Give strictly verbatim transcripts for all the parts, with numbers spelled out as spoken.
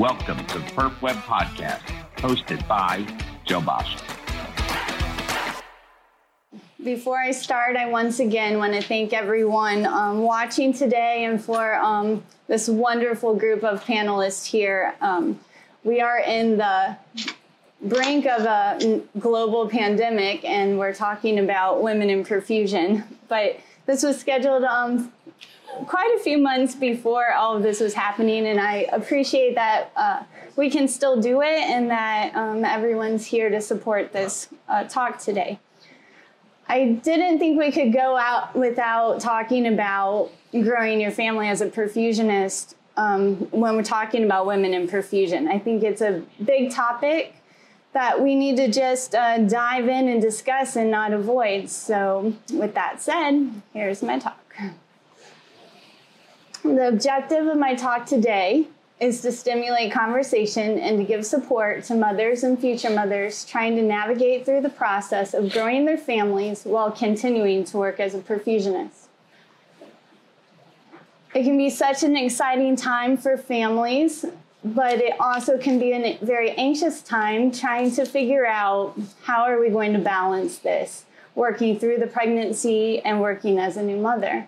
Welcome to the Perf Web Podcast, hosted by Joe Bosch. Before I start, I once again want to thank everyone um, watching today and for um, this wonderful group of panelists here. Um, we are in the brink of a global pandemic, and we're talking about women in perfusion. But this was scheduled um, quite a few months before all of this was happening, and I appreciate that uh, we can still do it and that um, everyone's here to support this uh, talk today. I didn't think we could go out without talking about growing your family as a perfusionist um, when we're talking about women in perfusion. I think it's a big topic that we need to just uh, dive in and discuss and not avoid. So with that said, here's my talk. The objective of my talk today is to stimulate conversation and to give support to mothers and future mothers trying to navigate through the process of growing their families while continuing to work as a perfusionist. It can be such an exciting time for families, but it also can be a very anxious time trying to figure out how are we going to balance this, working through the pregnancy and working as a new mother.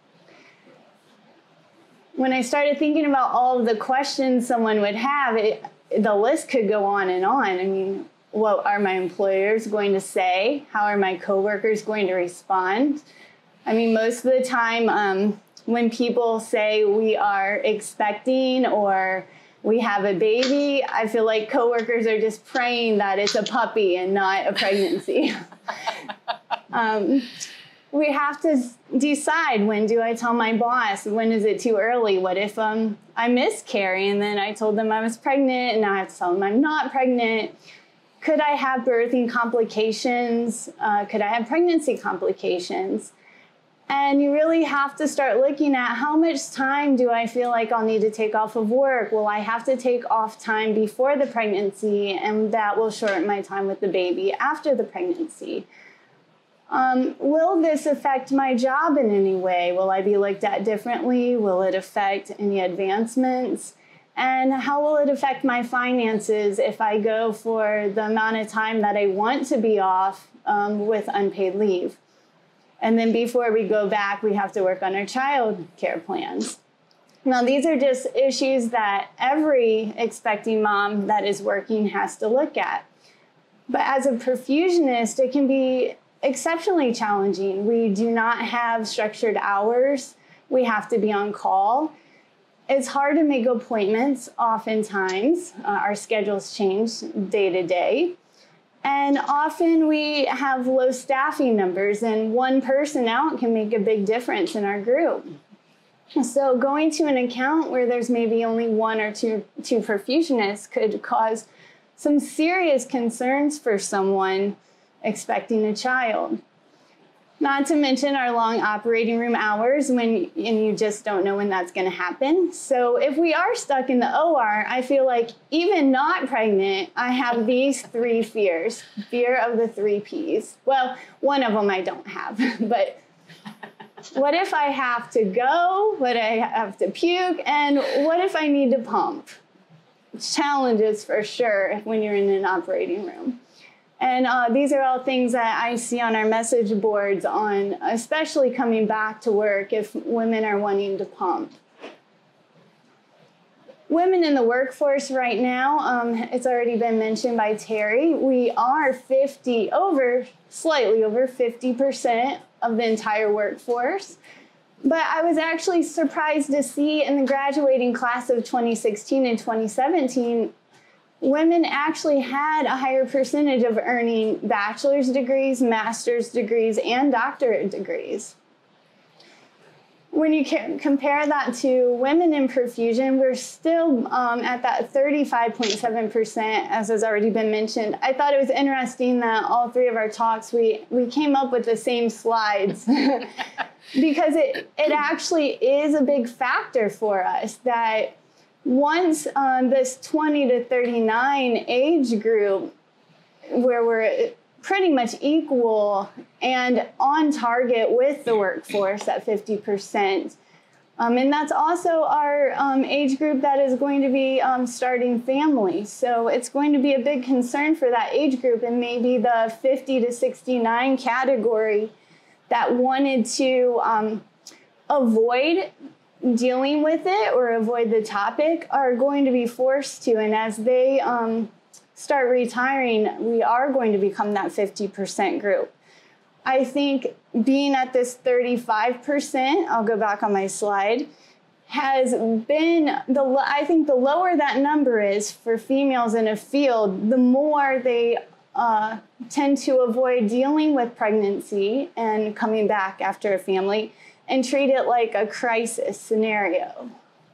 When I started thinking about all of the questions someone would have, it, the list could go on and on. I mean, what are my employers going to say? How are my coworkers going to respond? I mean, most of the time um, when people say we are expecting or we have a baby, I feel like coworkers are just praying that it's a puppy and not a pregnancy. um, We have to decide, when do I tell my boss? When is it too early? What if um, I miscarry and then I told them I was pregnant and now I have to tell them I'm not pregnant? Could I have birthing complications? Uh, could I have pregnancy complications? And you really have to start looking at how much time do I feel like I'll need to take off of work? Will I have to take off time before the pregnancy, and that will shorten my time with the baby after the pregnancy? Um, will this affect my job in any way? Will I be looked at differently? Will it affect any advancements? And how will it affect my finances if I go for the amount of time that I want to be off um, with unpaid leave? And then before we go back, we have to work on our child care plans. Now, these are just issues that every expecting mom that is working has to look at. But as a perfusionist, it can be exceptionally challenging. We do not have structured hours. We have to be on call. It's hard to make appointments oftentimes. Uh, our schedules change day to day. And often we have low staffing numbers, and one person out can make a big difference in our group. So going to an account where there's maybe only one or two, two perfusionists could cause some serious concerns for someone expecting a child. Not to mention our long operating room hours when and you just don't know when that's going to happen. So if we are stuck in the O R, I feel like even not pregnant, I have these three fears. Fear of the three P's. Well, one of them I don't have, but what if I have to go? What if I have to puke? And what if I need to pump? Challenges for sure when you're in an operating room. And uh, these are all things that I see on our message boards on, especially coming back to work if women are wanting to pump. Women in the workforce right now, um, it's already been mentioned by Terry, we are fifty, over, slightly over fifty percent of the entire workforce. But I was actually surprised to see in the graduating class of twenty sixteen and twenty seventeen, women actually had a higher percentage of earning bachelor's degrees, master's degrees, and doctorate degrees. When you compare that to women in perfusion, we're still um, at that thirty-five point seven percent, as has already been mentioned. I thought it was interesting that all three of our talks, we, we came up with the same slides because it, it actually is a big factor for us that once um, this twenty to thirty-nine age group, where we're pretty much equal and on target with the workforce at fifty percent, Um, and that's also our um, age group that is going to be um, starting families. So it's going to be a big concern for that age group, and maybe the fifty to sixty-nine category that wanted to um, avoid dealing with it or avoid the topic are going to be forced to. And as they um, start retiring, we are going to become that fifty percent group. I think being at this thirty-five percent, I'll go back on my slide, has been, the I think the lower that number is for females in a field, the more they uh, tend to avoid dealing with pregnancy and coming back after a family and treat it like a crisis scenario.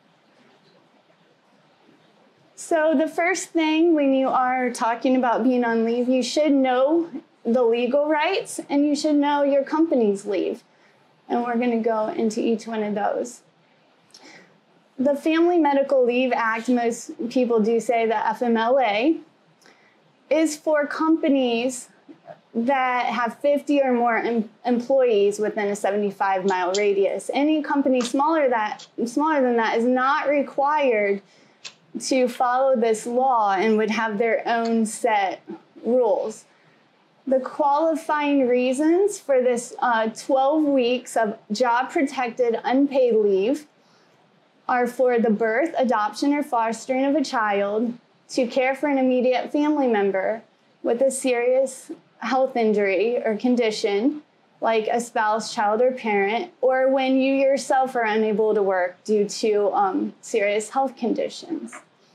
So the first thing when you are talking about being on leave, you should know the legal rights, and you should know your company's leave. And we're going to go into each one of those. The Family Medical Leave Act, most people do say the F M L A, is for companies that have fifty or more em- employees within a seventy-five mile radius. Any company smaller, that, smaller than that is not required to follow this law and would have their own set rules. The qualifying reasons for this uh, twelve weeks of job-protected unpaid leave are for the birth, adoption, or fostering of a child, to care for an immediate family member with a serious health injury or condition, like a spouse, child, or parent, or when you yourself are unable to work due to um, serious health conditions.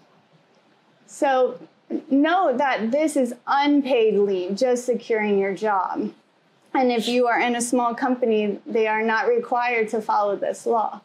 So know that this is unpaid leave, just securing your job. And if you are in a small company, they are not required to follow this law.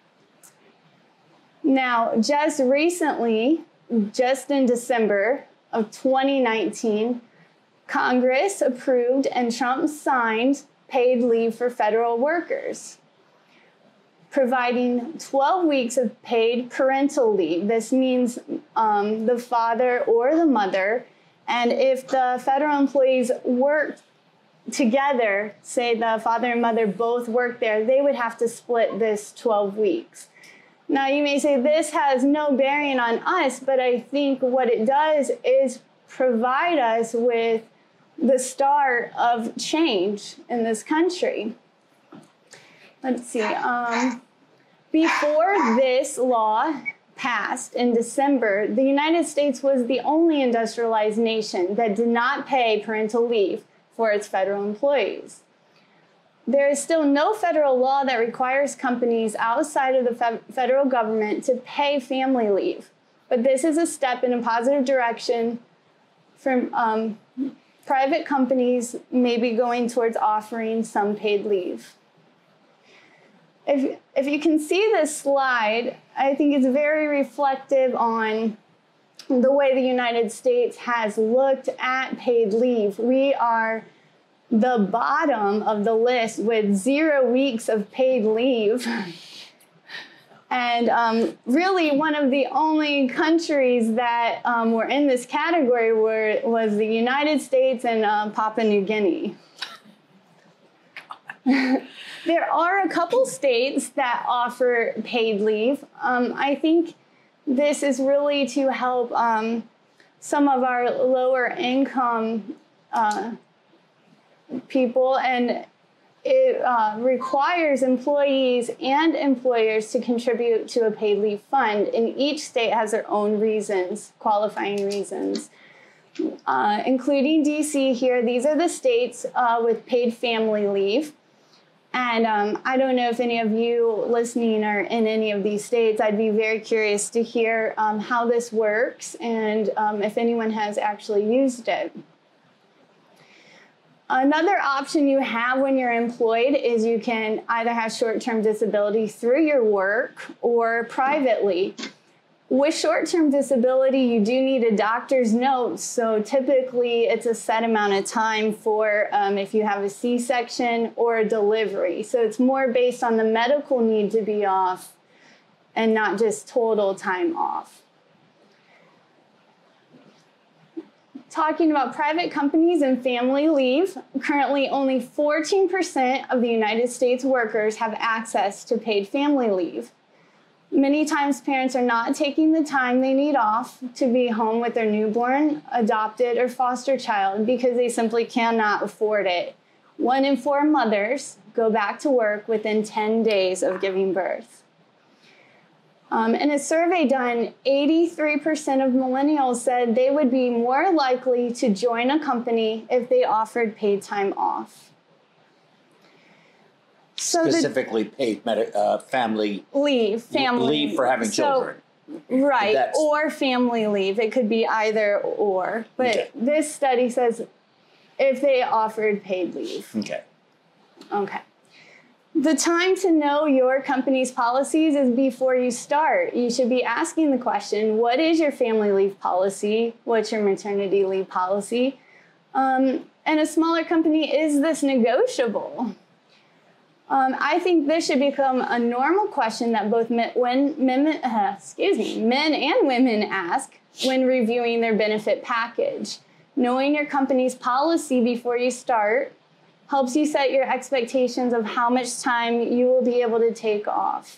Now, just recently, just in December of twenty nineteen, Congress approved and Trump signed paid leave for federal workers, providing twelve weeks of paid parental leave. This means um, the father or the mother, and if the federal employees work together, say the father and mother both work there, they would have to split this twelve weeks. Now you may say this has no bearing on us, but I think what it does is provide us with the start of change in this country. Let's see. Um, before this law passed in December, the United States was the only industrialized nation that did not pay parental leave for its federal employees. There is still no federal law that requires companies outside of the fe- federal government to pay family leave, but this is a step in a positive direction from um, private companies maybe going towards offering some paid leave. If, if you can see this slide, I think it's very reflective on the way the United States has looked at paid leave. We are the bottom of the list with zero weeks of paid leave. And um, really one of the only countries that um, were in this category were, was the United States and uh, Papua New Guinea. There are a couple states that offer paid leave. Um, I think this is really to help um, some of our lower income uh, people, and it uh, requires employees and employers to contribute to a paid leave fund, and each state has their own reasons, qualifying reasons, uh, including D C here. These are the states uh, with paid family leave. And um, I don't know if any of you listening are in any of these states. I'd be very curious to hear um, how this works and um, if anyone has actually used it. Another option you have when you're employed is you can either have short-term disability through your work or privately. With short-term disability, you do need a doctor's note, so typically it's a set amount of time for um, if you have a C-section or a delivery. So it's more based on the medical need to be off and not just total time off. Talking about private companies and family leave, currently only fourteen percent of the United States workers have access to paid family leave. Many times parents are not taking the time they need off to be home with their newborn, adopted, or foster child because they simply cannot afford it. One in four mothers go back to work within ten days of giving birth. Um, in a survey done, eighty-three percent of millennials said they would be more likely to join a company if they offered paid time off. So Specifically the, paid med- uh, family leave, family leave for having so, children. Right, That's, or family leave. It could be either or. But okay. This study says if they offered paid leave. Okay. Okay. The time to know your company's policies is before you start. You should be asking the question, what is your family leave policy? What's your maternity leave policy? Um, and a smaller company, is this negotiable? Um, I think this should become a normal question that both men, when, men, uh, excuse me, men and women ask when reviewing their benefit package. Knowing your company's policy before you start helps you set your expectations of how much time you will be able to take off.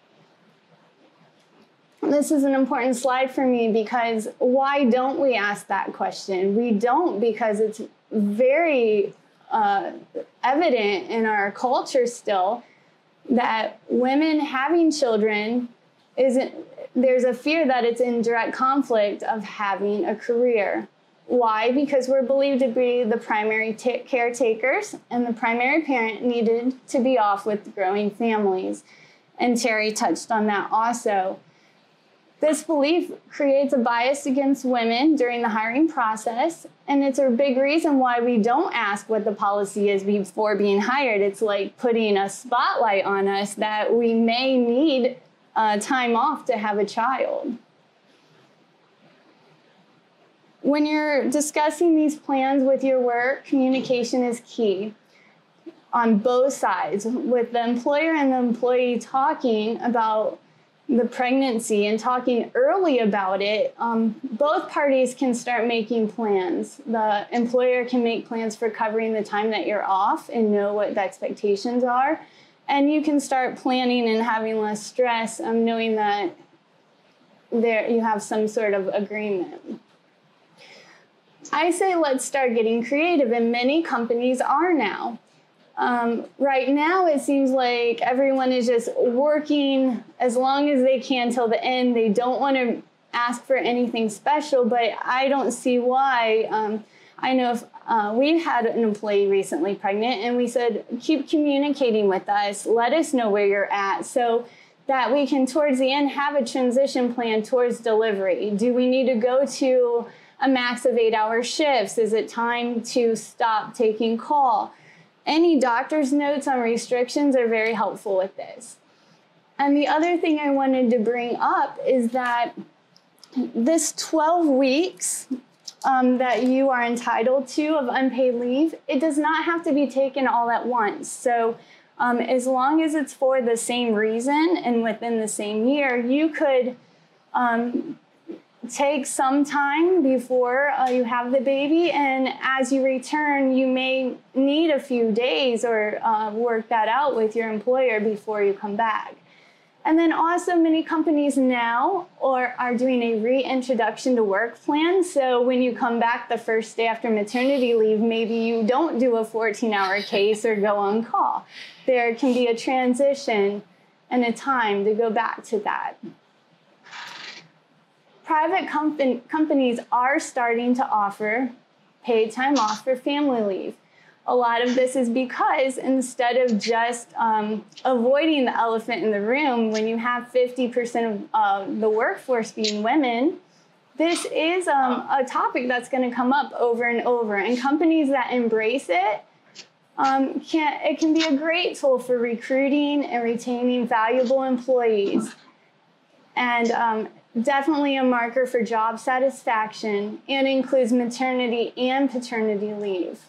This is an important slide for me because why don't we ask that question? We don't because it's very Uh, evident in our culture still that women having children isn't, there's a fear that it's in direct conflict of having a career. Why? Because we're believed to be the primary t- caretakers and the primary parent needed to be off with growing families. And Terry touched on that also. This belief creates a bias against women during the hiring process, and it's a big reason why we don't ask what the policy is before being hired. It's like putting a spotlight on us that we may need uh, time off to have a child. When you're discussing these plans with your work, communication is key on both sides, with the employer and the employee talking about the pregnancy and talking early about it. Um, both parties can start making plans. The employer can make plans for covering the time that you're off and know what the expectations are. And you can start planning and having less stress, um, knowing that there you have some sort of agreement. I say let's start getting creative, and many companies are now. Um, right now, it seems like everyone is just working as long as they can till the end. They don't want to ask for anything special, but I don't see why. Um, I know if uh, we had an employee recently pregnant, and we said, keep communicating with us. Let us know where you're at so that we can, towards the end, have a transition plan towards delivery. Do we need to go to a max of eight-hour shifts? Is it time to stop taking call? Any doctor's notes on restrictions are very helpful with this. And the other thing I wanted to bring up is that this twelve weeks um, that you are entitled to of unpaid leave, it does not have to be taken all at once. So um, as long as it's for the same reason and within the same year, you could um, take some time before uh, you have the baby, and as you return, you may need a few days or uh, work that out with your employer before you come back. And then also many companies now or are doing a reintroduction to work plan. So when you come back the first day after maternity leave, maybe you don't do a fourteen-hour case or go on call. There can be a transition and a time to go back to that. Private com- companies are starting to offer paid time off for family leave. A lot of this is because instead of just um, avoiding the elephant in the room, when you have fifty percent of uh, the workforce being women, this is um, a topic that's going to come up over and over. And companies that embrace it, um, can, it can be a great tool for recruiting and retaining valuable employees. And um, definitely a marker for job satisfaction, and includes maternity and paternity leave.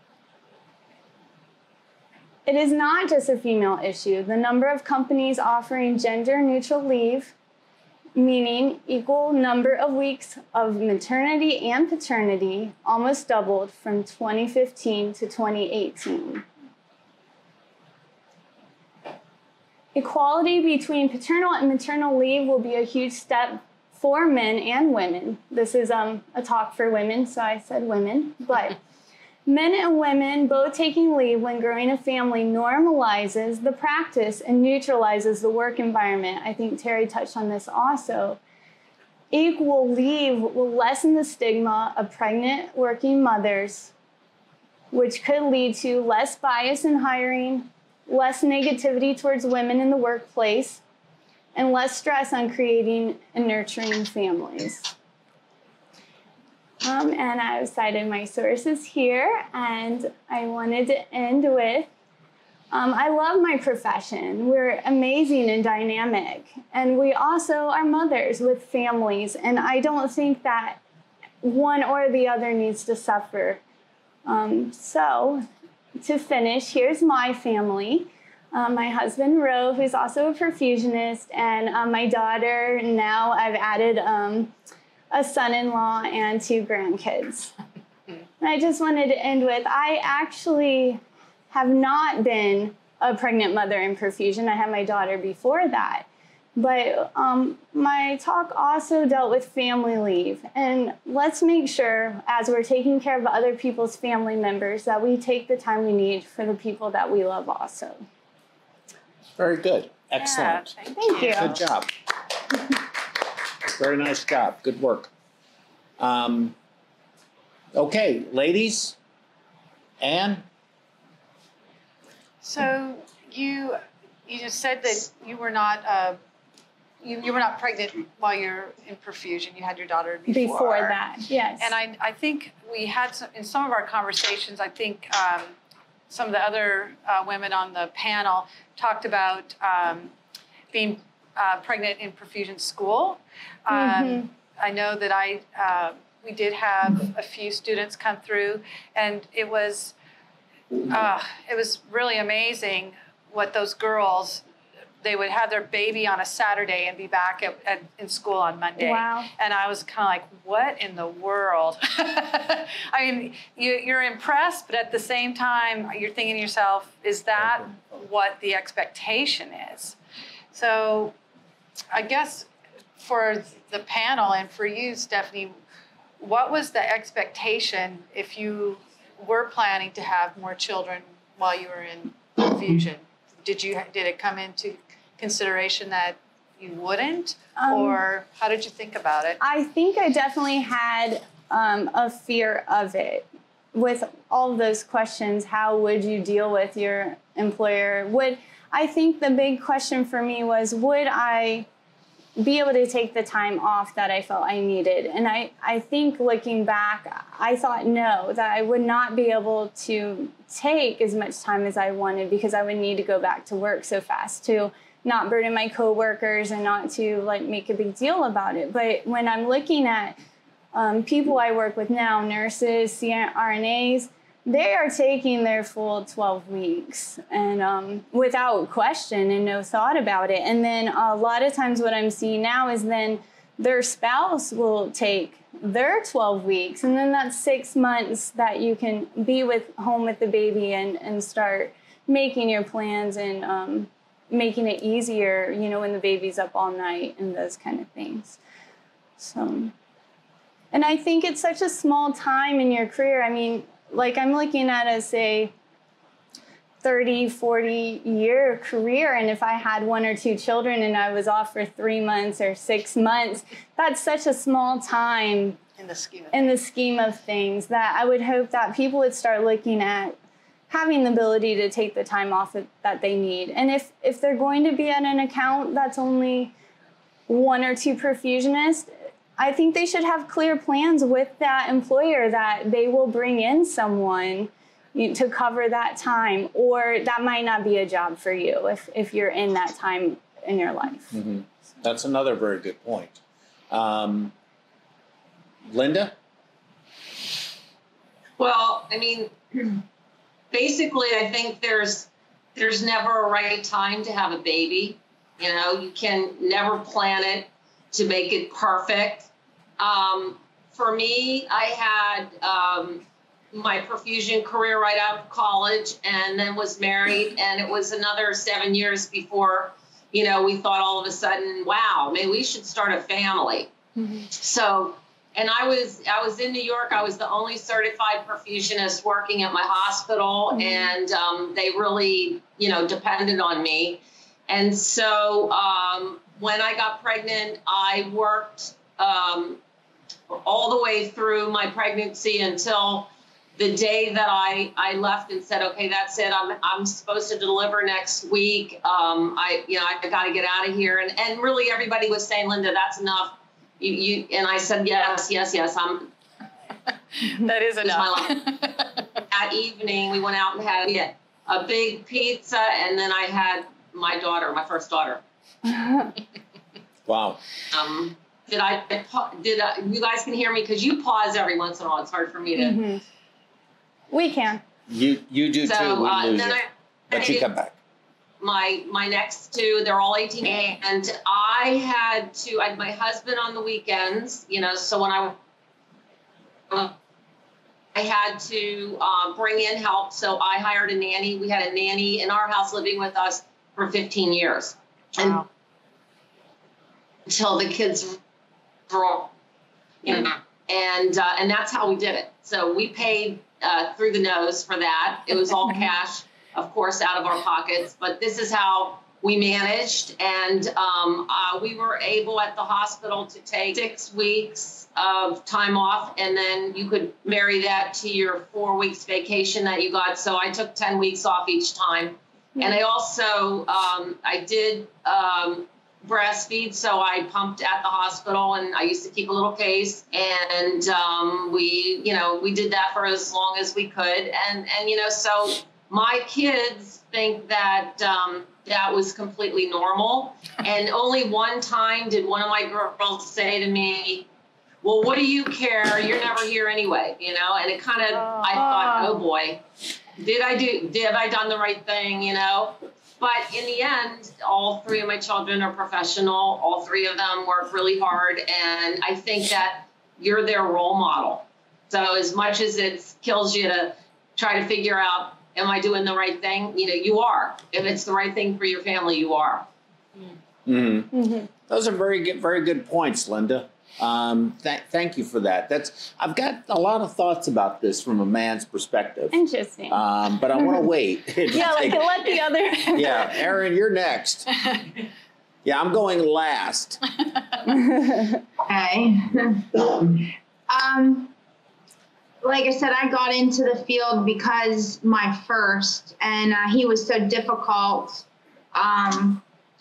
It is not just a female issue. The number of companies offering gender-neutral leave, meaning equal number of weeks of maternity and paternity, almost doubled from twenty fifteen to twenty eighteen. equality between paternal and maternal leave will be a huge step for men and women. This is um, a talk for women, so I said women, but men and women both taking leave when growing a family normalizes the practice and neutralizes the work environment. I think Terry touched on this also. Equal leave will lessen the stigma of pregnant working mothers, which could lead to less bias in hiring, less negativity towards women in the workplace, and less stress on creating and nurturing families. Um, and I've cited my sources here, and I wanted to end with, um, I love my profession. We're amazing and dynamic, and we also are mothers with families, and I don't think that one or the other needs to suffer. Um, so to finish, here's my family. Um, my husband, Ro, who's also a perfusionist, and um, my daughter, now I've added um, a son-in-law and two grandkids. And I just wanted to end with, I actually have not been a pregnant mother in perfusion. I had my daughter before that. But um, my talk also dealt with family leave. And let's make sure, as we're taking care of other people's family members, that we take the time we need for the people that we love also. Very good. Excellent. Yeah, thank you. Good job. Very nice job. Good work. Um, okay, ladies. Anne? So you you just said that you were not uh, you, you were not pregnant while you're in perfusion. You had your daughter before. Before that, yes. And I I think we had some, in some of our conversations, I think um, some of the other uh, women on the panel talked about um, being uh, pregnant in perfusion school. Um, mm-hmm. I know that I uh, we did have a few students come through, and it was uh, it was really amazing what those girls. They would have their baby on a Saturday and be back at, at, in school on Monday. Wow. And I was kind of like, what in the world? I mean, you, you're impressed, but at the same time, you're thinking to yourself, is that what the expectation is? So I guess for the panel and for you, Stephanie, what was the expectation if you were planning to have more children while you were in perfusion? Did you did it come into consideration that you wouldn't, um, or how did you think about it? I think I definitely had um, a fear of it. With all of those questions, how would you deal with your employer? Would I think the big question for me was, would I be able to take the time off that I felt I needed? And I, I think looking back, I thought no, that I would not be able to take as much time as I wanted because I would need to go back to work so fast to not burden my coworkers and not to like make a big deal about it. But when I'm looking at um, people I work with now, nurses, C R N As, they are taking their full twelve weeks and um, without question and no thought about it. And then a lot of times what I'm seeing now is then their spouse will take their twelve weeks. And then that's six months that you can be with home with the baby and, and start making your plans and um, making it easier, you know, when the baby's up all night and those kind of things. So, and I think it's such a small time in your career. I mean, like I'm looking at a, say, thirty, forty year career. And if I had one or two children and I was off for three months or six months, that's such a small time in the scheme of in the scheme of things that I would hope that people would start looking at having the ability to take the time off that they need. And if, if they're going to be at an account that's only one or two perfusionists, I think they should have clear plans with that employer that they will bring in someone to cover that time, or that might not be a job for you if, if you're in that time in your life. Mm-hmm. That's another very good point. Um, Linda? Well, I mean, basically, I think there's there's never a right time to have a baby. You know, you can never plan it to make it perfect. Um, for me, I had um, my perfusion career right out of college and then was married. And it was another seven years before you know, we thought all of a sudden, wow, maybe we should start a family. Mm-hmm. So, and I was, I was in New York. I was the only certified perfusionist working at my hospital. Mm-hmm. And um, they really, you know, depended on me. And so um, when I got pregnant, I worked um, all the way through my pregnancy until the day that I, I left and said, okay, that's it. I'm, I'm supposed to deliver next week. Um, I, you know, I got to get out of here. And, and really everybody was saying, Linda, that's enough. You, you, and I said, yes, yes, yes. I'm, that is enough. That evening we went out and had a, a big pizza. And then I had my daughter, my first daughter. Wow. Um, did I, did I, you guys can hear me? Cause you pause every once in a while. It's hard for me to. Mm-hmm. We can. You you do so, too. We uh, lose then it. I, But you come back. My my next two, they're all eighteen, and I had to. I had my husband on the weekends, you know. So when I I had to uh, bring in help, so I hired a nanny. We had a nanny in our house living with us for fifteen years, wow. and until the kids were all, you know, and uh, and that's how we did it. So we paid uh, through the nose for that. It was all cash, of course, out of our pockets. But this is how we managed, and um, uh, we were able at the hospital to take six weeks of time off, and then you could marry that to your four weeks vacation that you got. So I took ten weeks off each time, mm-hmm. and I also um, I did. Um, breastfeed, so I pumped at the hospital, and I used to keep a little case, and um, we, you know, we did that for as long as we could, and and you know, so my kids think that um, that was completely normal, and only one time did one of my girls say to me, "Well, what do you care? You're never here anyway," you know, and it kind of, I thought, oh boy, did I do, did have I done the right thing, you know? But in the end, all three of my children are professional. All three of them work really hard. And I think that you're their role model. So as much as it kills you to try to figure out, am I doing the right thing? You know, you are. If it's the right thing for your family, you are. Mm-hmm. Mm-hmm. Those are very good, very good points, Linda. Um, th- thank you for that. That's I've got a lot of thoughts about this from a man's perspective. Interesting. Um, but I want to wait. Yeah, like let the other. Yeah, Erin, you're next. Yeah, I'm going last. Okay. um, like I said, I got into the field because my first, and uh, he was so difficult. Um,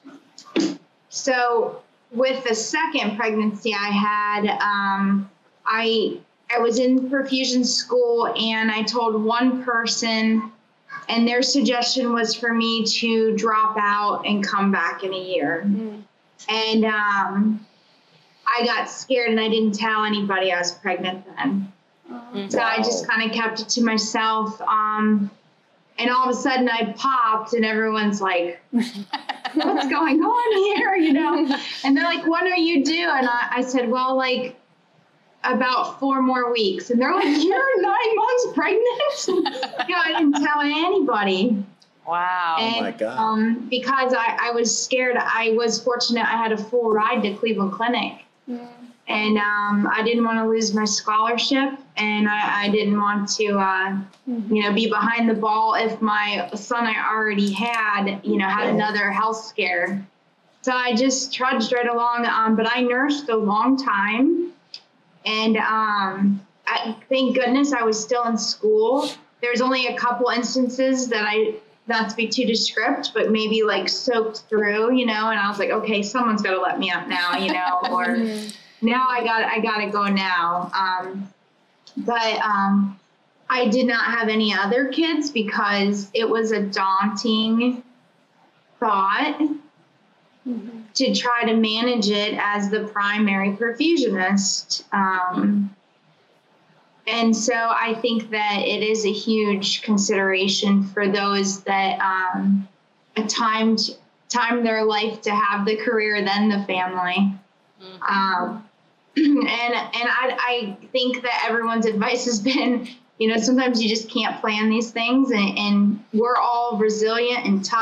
so. With the second pregnancy I had, um, I I was in perfusion school, and I told one person, and their suggestion was for me to drop out and come back in a year. Mm. And um, I got scared, and I didn't tell anybody I was pregnant then. Mm-hmm. So I just kind of kept it to myself. Um, and all of a sudden I popped, and everyone's like, what's going on here, you know? And they're like, what are you doing? And I, I said, well, like about four more weeks. And they're like, you're nine months pregnant? You know, I didn't tell anybody. Wow. And, oh my God. Um, because I, I was scared. I was fortunate I had a full ride to Cleveland Clinic. Mm. And um, I didn't want to lose my scholarship, and I, I didn't want to, uh, mm-hmm. you know, be behind the ball if my son I already had, you know, had another health scare. So I just trudged right along. Um, but I nursed a long time, and um, I, thank goodness I was still in school. There's only a couple instances that I, not to be too descriptive, but maybe like soaked through, you know, and I was like, okay, someone's got to let me up now, you know, or. Mm-hmm. Now I got I got to go now. Um, but um, I did not have any other kids because it was a daunting thought mm-hmm. to try to manage it as the primary perfusionist. Um, and so I think that it is a huge consideration for those that um, timed time their life to have the career, then the family. Mm-hmm. Um, And and I, I think that everyone's advice has been, you know, sometimes you just can't plan these things, and, and we're all resilient and tough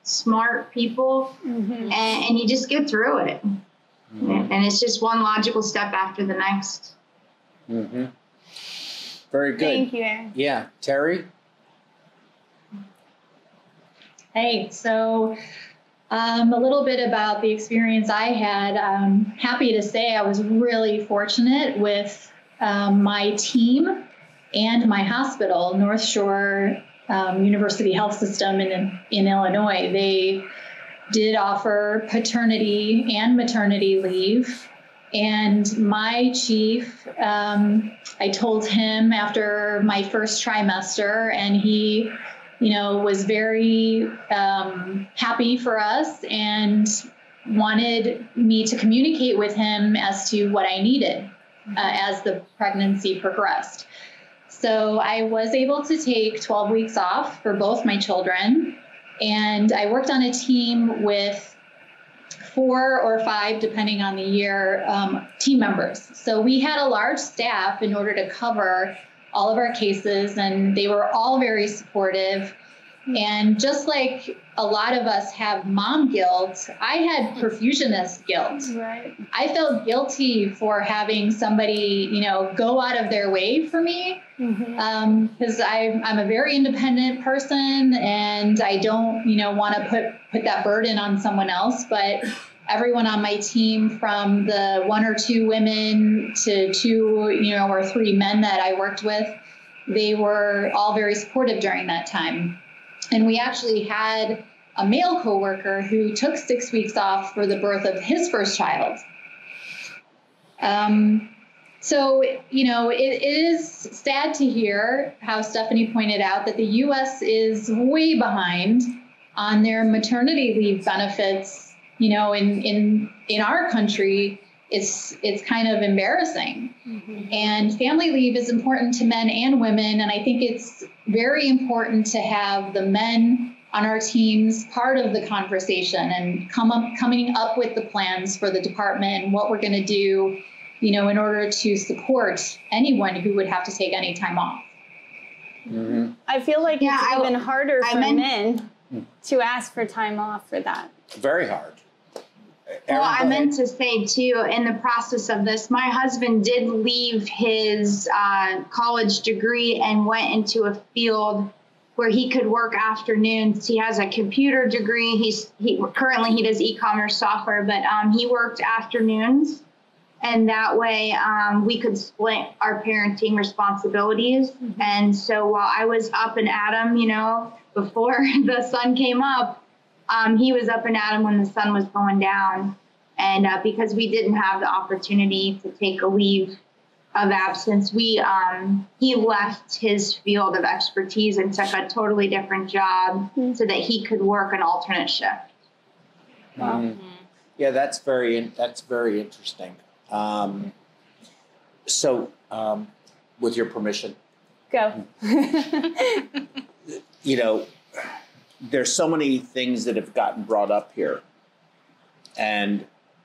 smart people, Mm-hmm. and, and you just get through it. Mm-hmm. And it's just one logical step after the next. Mm-hmm. Very good. Thank you, Erin. Yeah, Terry? Hey, so um, a little bit about the experience I had. I'm happy to say I was really fortunate with um, my team and my hospital, North Shore um, University Health System in, in Illinois. They did offer paternity and maternity leave. And my chief, um, I told him after my first trimester, and he, you know, was very um, happy for us and wanted me to communicate with him as to what I needed uh, as the pregnancy progressed. So I was able to take twelve weeks off for both my children, and I worked on a team with four or five, depending on the year, um, team members. So we had a large staff in order to cover all of our cases, and they were all very supportive. And just like a lot of us have mom guilt, I had perfusionist guilt. Right. I felt guilty for having somebody, you know, go out of their way for me, Mm-hmm. um, because I'm I'm a very independent person, and I don't, you know, want to put put that burden on someone else. But everyone on my team, from the one or two women to two, you know, or three men that I worked with, they were all very supportive during that time. And we actually had a male coworker who took six weeks off for the birth of his first child. Um, so, you know, it, it is sad to hear how Stephanie pointed out that the U S is way behind on their maternity leave benefits. You know, in, in, in our country, it's, it's kind of embarrassing. Mm-hmm. And family leave is important to men and women. And I think it's very important to have the men on our teams part of the conversation and come up, coming up with the plans for the department and what we're going to do, you know, in order to support anyone who would have to take any time off. Mm-hmm. I feel like Yeah, it's I- even harder I for meant- men to ask for time off for that. Very hard. Well, Erin, I go meant ahead. to say too, in the process of this, my husband did leave his uh, college degree and went into a field where he could work afternoons. He has a computer degree. He's he currently he does e-commerce software, but um, he worked afternoons, and that way um, we could split our parenting responsibilities. Mm-hmm. And so while I was up and at him, you know, before the sun came up, Um, he was up and at him when the sun was going down. And uh, because we didn't have the opportunity to take a leave of absence, we um, he left his field of expertise and took a totally different job mm-hmm. so that he could work an alternate shift. Wow. Mm-hmm. Yeah, that's very that's very interesting. Um, so, um, with your permission, Go. you know, there's so many things that have gotten brought up here, and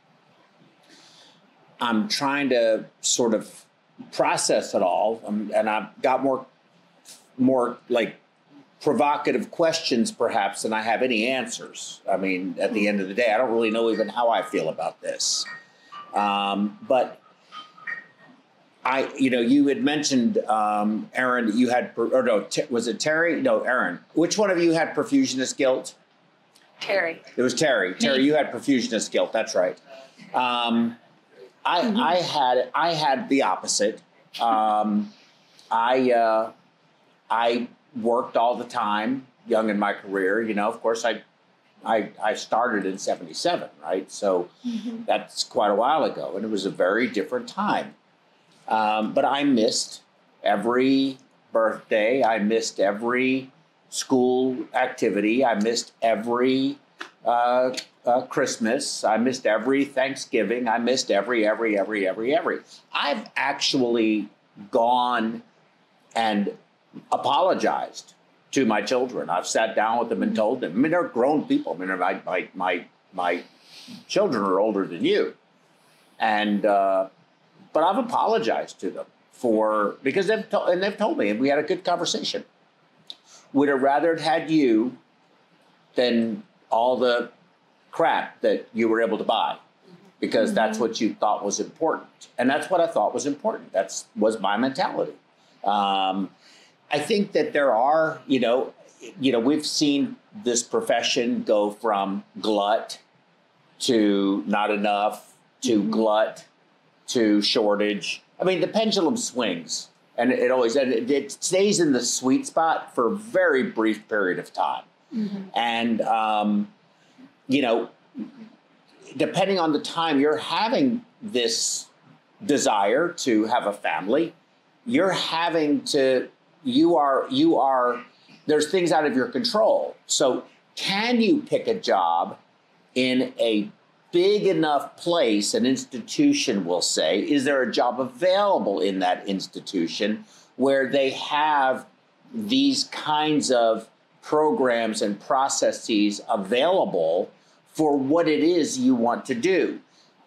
I'm trying to sort of process it all, um, and I've got more, more like provocative questions perhaps than I have any answers. I mean, at the end of the day, I don't really know even how I feel about this, um, but. I, you know, you had mentioned, um, Erin, that you had, or no, t- was it Terry? No, Erin. Which one of you had perfusionist guilt? Terry. It was Terry. Terry, you had perfusionist guilt. That's right. Um, I, mm-hmm. I had, I had the opposite. Um, I, uh, I worked all the time, young in my career. You know, of course, I, I, I started in seventy-seven, right? So mm-hmm. that's quite a while ago, and it was a very different time. Um, but I missed every birthday. I missed every school activity. I missed every uh, uh, Christmas. I missed every Thanksgiving. I missed every, every, every, every, every. I've actually gone and apologized to my children. I've sat down with them and told them. I mean, they're grown people. I mean, my my my, my children are older than you, and. Uh, But I've apologized to them for, because they've told, and they've told me, and we had a good conversation. Would have rather had you than all the crap that you were able to buy because mm-hmm. that's what you thought was important. And that's what I thought was important. That's was my mentality. Um, I think that there are, you know, you know, we've seen this profession go from glut to not enough to mm-hmm. glut to shortage. I mean, the pendulum swings, and it always and it, it stays in the sweet spot for a very brief period of time. Mm-hmm. And um, you know, depending on the time you're having this desire to have a family, you're having to. You are you are. There's things out of your control. So, can you pick a job in a big enough place, an institution will say? Is there a job available in that institution where they have these kinds of programs and processes available for what it is you want to do?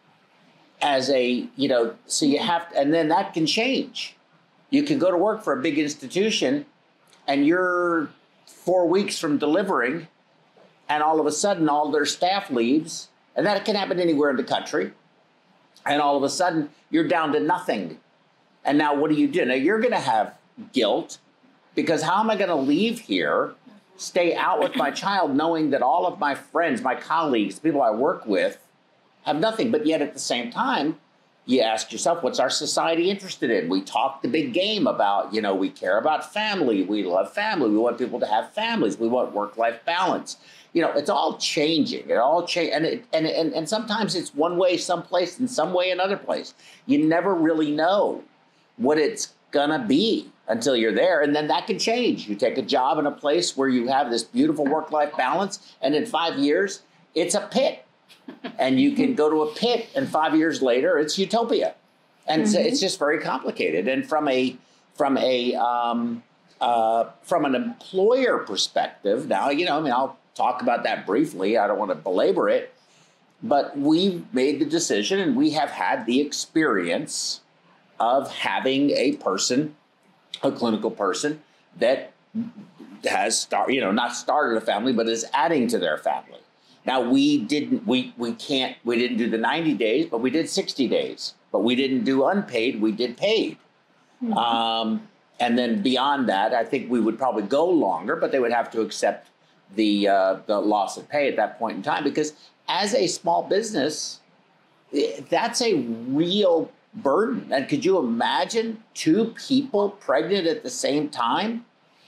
As a, you know, so you have, and then that can change. You can go to work for a big institution and you're four weeks from delivering, and all of a sudden all their staff leaves. And that can happen anywhere in the country. And all of a sudden, you're down to nothing. And now what do you do? Now, you're going to have guilt because how am I going to leave here, stay out with my child, knowing that all of my friends, my colleagues, the people I work with have nothing? But yet at the same time, you ask yourself, what's our society interested in? We talk the big game about, you know, we care about family. We love family. We want people to have families. We want work-life balance. You know, it's all changing. It all change, and, it, and and and sometimes it's one way someplace, and some way another place. You never really know what it's gonna be until you're there, and then that can change. You take a job in a place where you have this beautiful work-life balance, and in five years, it's a pit. And you can go to a pit, and five years later, it's utopia. And mm-hmm. so it's just very complicated. And from a from a um, uh, from an employer perspective, now you know, I mean, I'll talk about that briefly. I don't want to belabor it, but we made the decision, and we have had the experience of having a person, a clinical person, that has start, you know, not started a family, but is adding to their family. Now, we didn't, we, we can't, we didn't do the ninety days, but we did sixty days. But we didn't do unpaid, we did paid. Mm-hmm. Um, and then beyond that, I think we would probably go longer, but they would have to accept the uh, the loss of pay at that point in time. Because as a small business, that's a real burden. And could you imagine two people pregnant at the same time?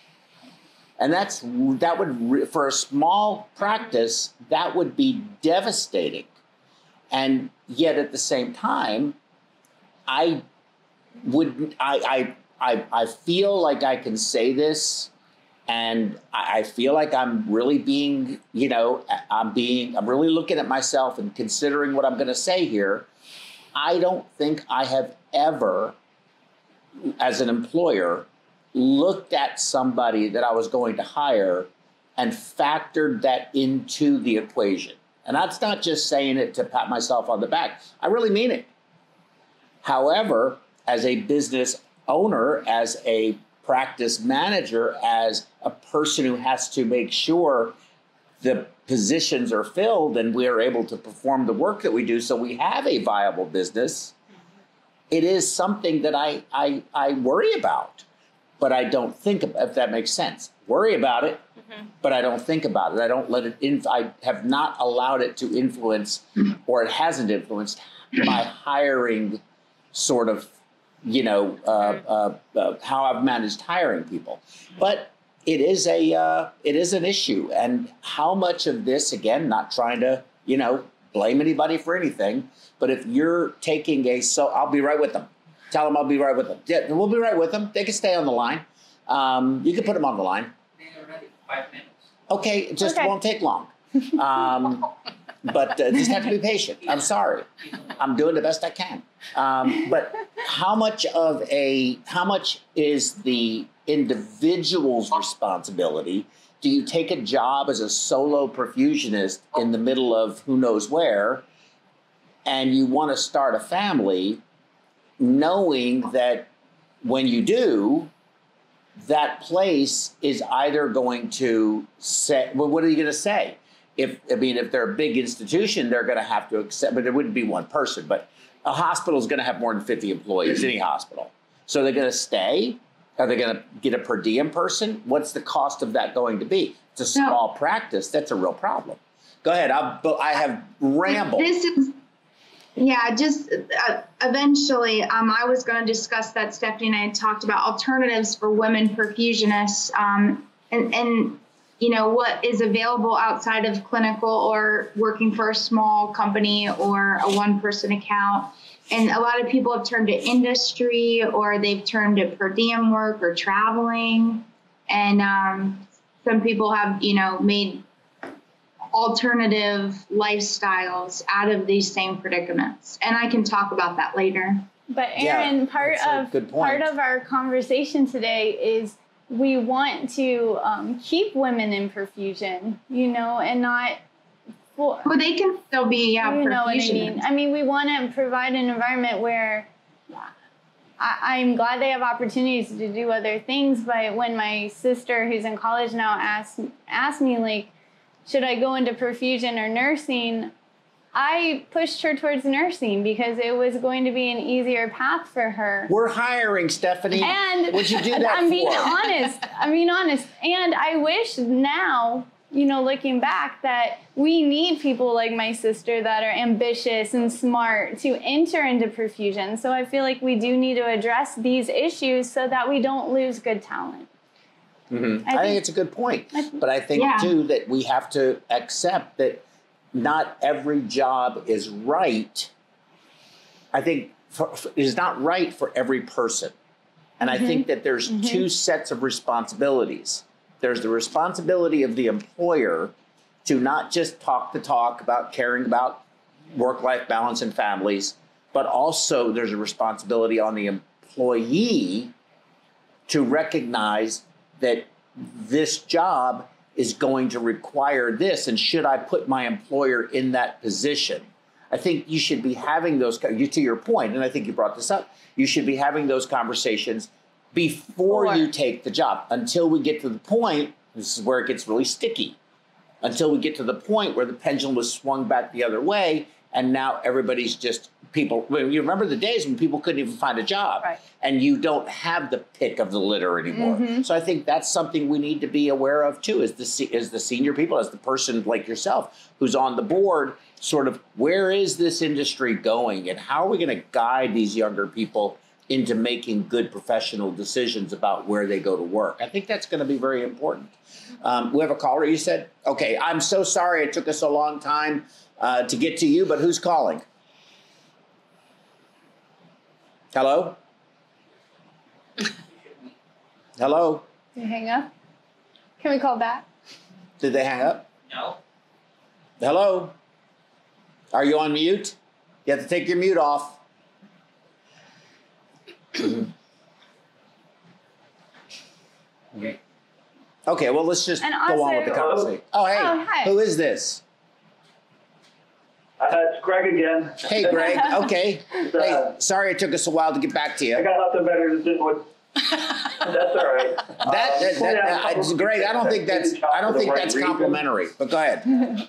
And that's that would, for a small practice, that would be devastating. And yet at the same time, I would I I I, I feel like I can say this, and I feel like I'm really being, you know, I'm being I'm really looking at myself and considering what I'm going to say here. I don't think I have ever, as an employer, looked at somebody that I was going to hire and factored that into the equation. And that's not just saying it to pat myself on the back. I really mean it. However, as a business owner, as a practice manager, as a person who has to make sure the positions are filled and we are able to perform the work that we do so we have a viable business, it is something that I I, I worry about. But I don't think about, if that makes sense. Worry about it, mm-hmm. but I don't think about it. I don't let it in. I have not allowed it to influence, or it hasn't influenced my hiring sort of, you know, uh, uh, uh, how I've managed hiring people. But it is a, uh, it is an issue. And how much of this, again, not trying to, you know, blame anybody for anything, but if you're taking a, so I'll be right with them. Tell them I'll be right with them. Yeah, we'll be right with them. They can stay on the line. Um, you can put them on the line. They're ready. Five minutes. Okay, it just okay. won't take long. Um, but uh, just have to be patient. I'm sorry. I'm doing the best I can. Um, but how much of a, how much is the individual's responsibility? Do you take a job as a solo perfusionist in the middle of who knows where, and you want to start a family, knowing that when you do, that place is either going to say, well, what are you going to say? if I mean if they're a big institution, they're going to have to accept, but it wouldn't be one person. But a hospital is going to have more than fifty employees, any hospital. So they're going to stay. Are they going to get a per diem person? What's the cost of that going to be? It's a small no. practice. That's a real problem. Go ahead. I've, I have rambled. This is, yeah, just uh, eventually um, I was going to discuss that. Stephanie and I had talked about alternatives for women perfusionists um, and, and, you know, what is available outside of clinical or working for a small company or a one person account. And a lot of people have turned to industry or they've turned to per diem work or traveling. And um, some people have, you know, made alternative lifestyles out of these same predicaments. And I can talk about that later. But Aaron, yeah, part of part of our conversation today is we want to um, keep women in perfusion, you know, and not Well, well, they can still be, yeah, you know what I mean. I mean, we want to provide an environment where I, I'm glad they have opportunities to do other things. But when my sister, who's in college now, asked asked me like, should I go into perfusion or nursing? I pushed her towards nursing because it was going to be an easier path for her. We're hiring, Stephanie. And would you do that I'm for? being honest. I'm being honest. And I wish now, you know, looking back, that we need people like my sister that are ambitious and smart to enter into perfusion. So I feel like we do need to address these issues so that we don't lose good talent. Mm-hmm. I, I think, think it's a good point. I th- but I think, yeah. too, that we have to accept that not every job is right. I think for, for, it is not right for every person. And mm-hmm. I think that there's mm-hmm. two sets of responsibilities. There's the responsibility of the employer to not just talk the talk about caring about work-life balance and families, but also there's a responsibility on the employee to recognize that this job is going to require this, and should I put my employer in that position? I think you should be having those, to your point, and I think you brought this up, you should be having those conversations before or. you take the job, until we get to the point, this is where it gets really sticky, until we get to the point where the pendulum was swung back the other way, and now everybody's just people. You remember the days when people couldn't even find a job, right. and you don't have the pick of the litter anymore. Mm-hmm. So I think that's something we need to be aware of too, as the as the senior people, as the person like yourself who's on the board. Sort of, where is this industry going, and how are we going to guide these younger people into making good professional decisions about where they go to work? I think that's going to be very important. Um, we have a caller, you said? Okay, I'm so sorry it took us a long time uh, to get to you, but who's calling? Hello? Hello? Did you hang up? Can we call back? Did they hang up? No. Hello? Are you on mute? You have to take your mute off. Okay. Okay, well, let's just And go on also- with the conversation. Oh, hey, Oh, hi. who is this? Uh, it's Greg again. Hey, Greg. Okay. Uh, Hey, sorry it took us a while to get back to I you. got nothing better to do with. That's all right. That, that, that, yeah, that- it's Greg, I don't think that's I don't think that's complimentary. But go ahead.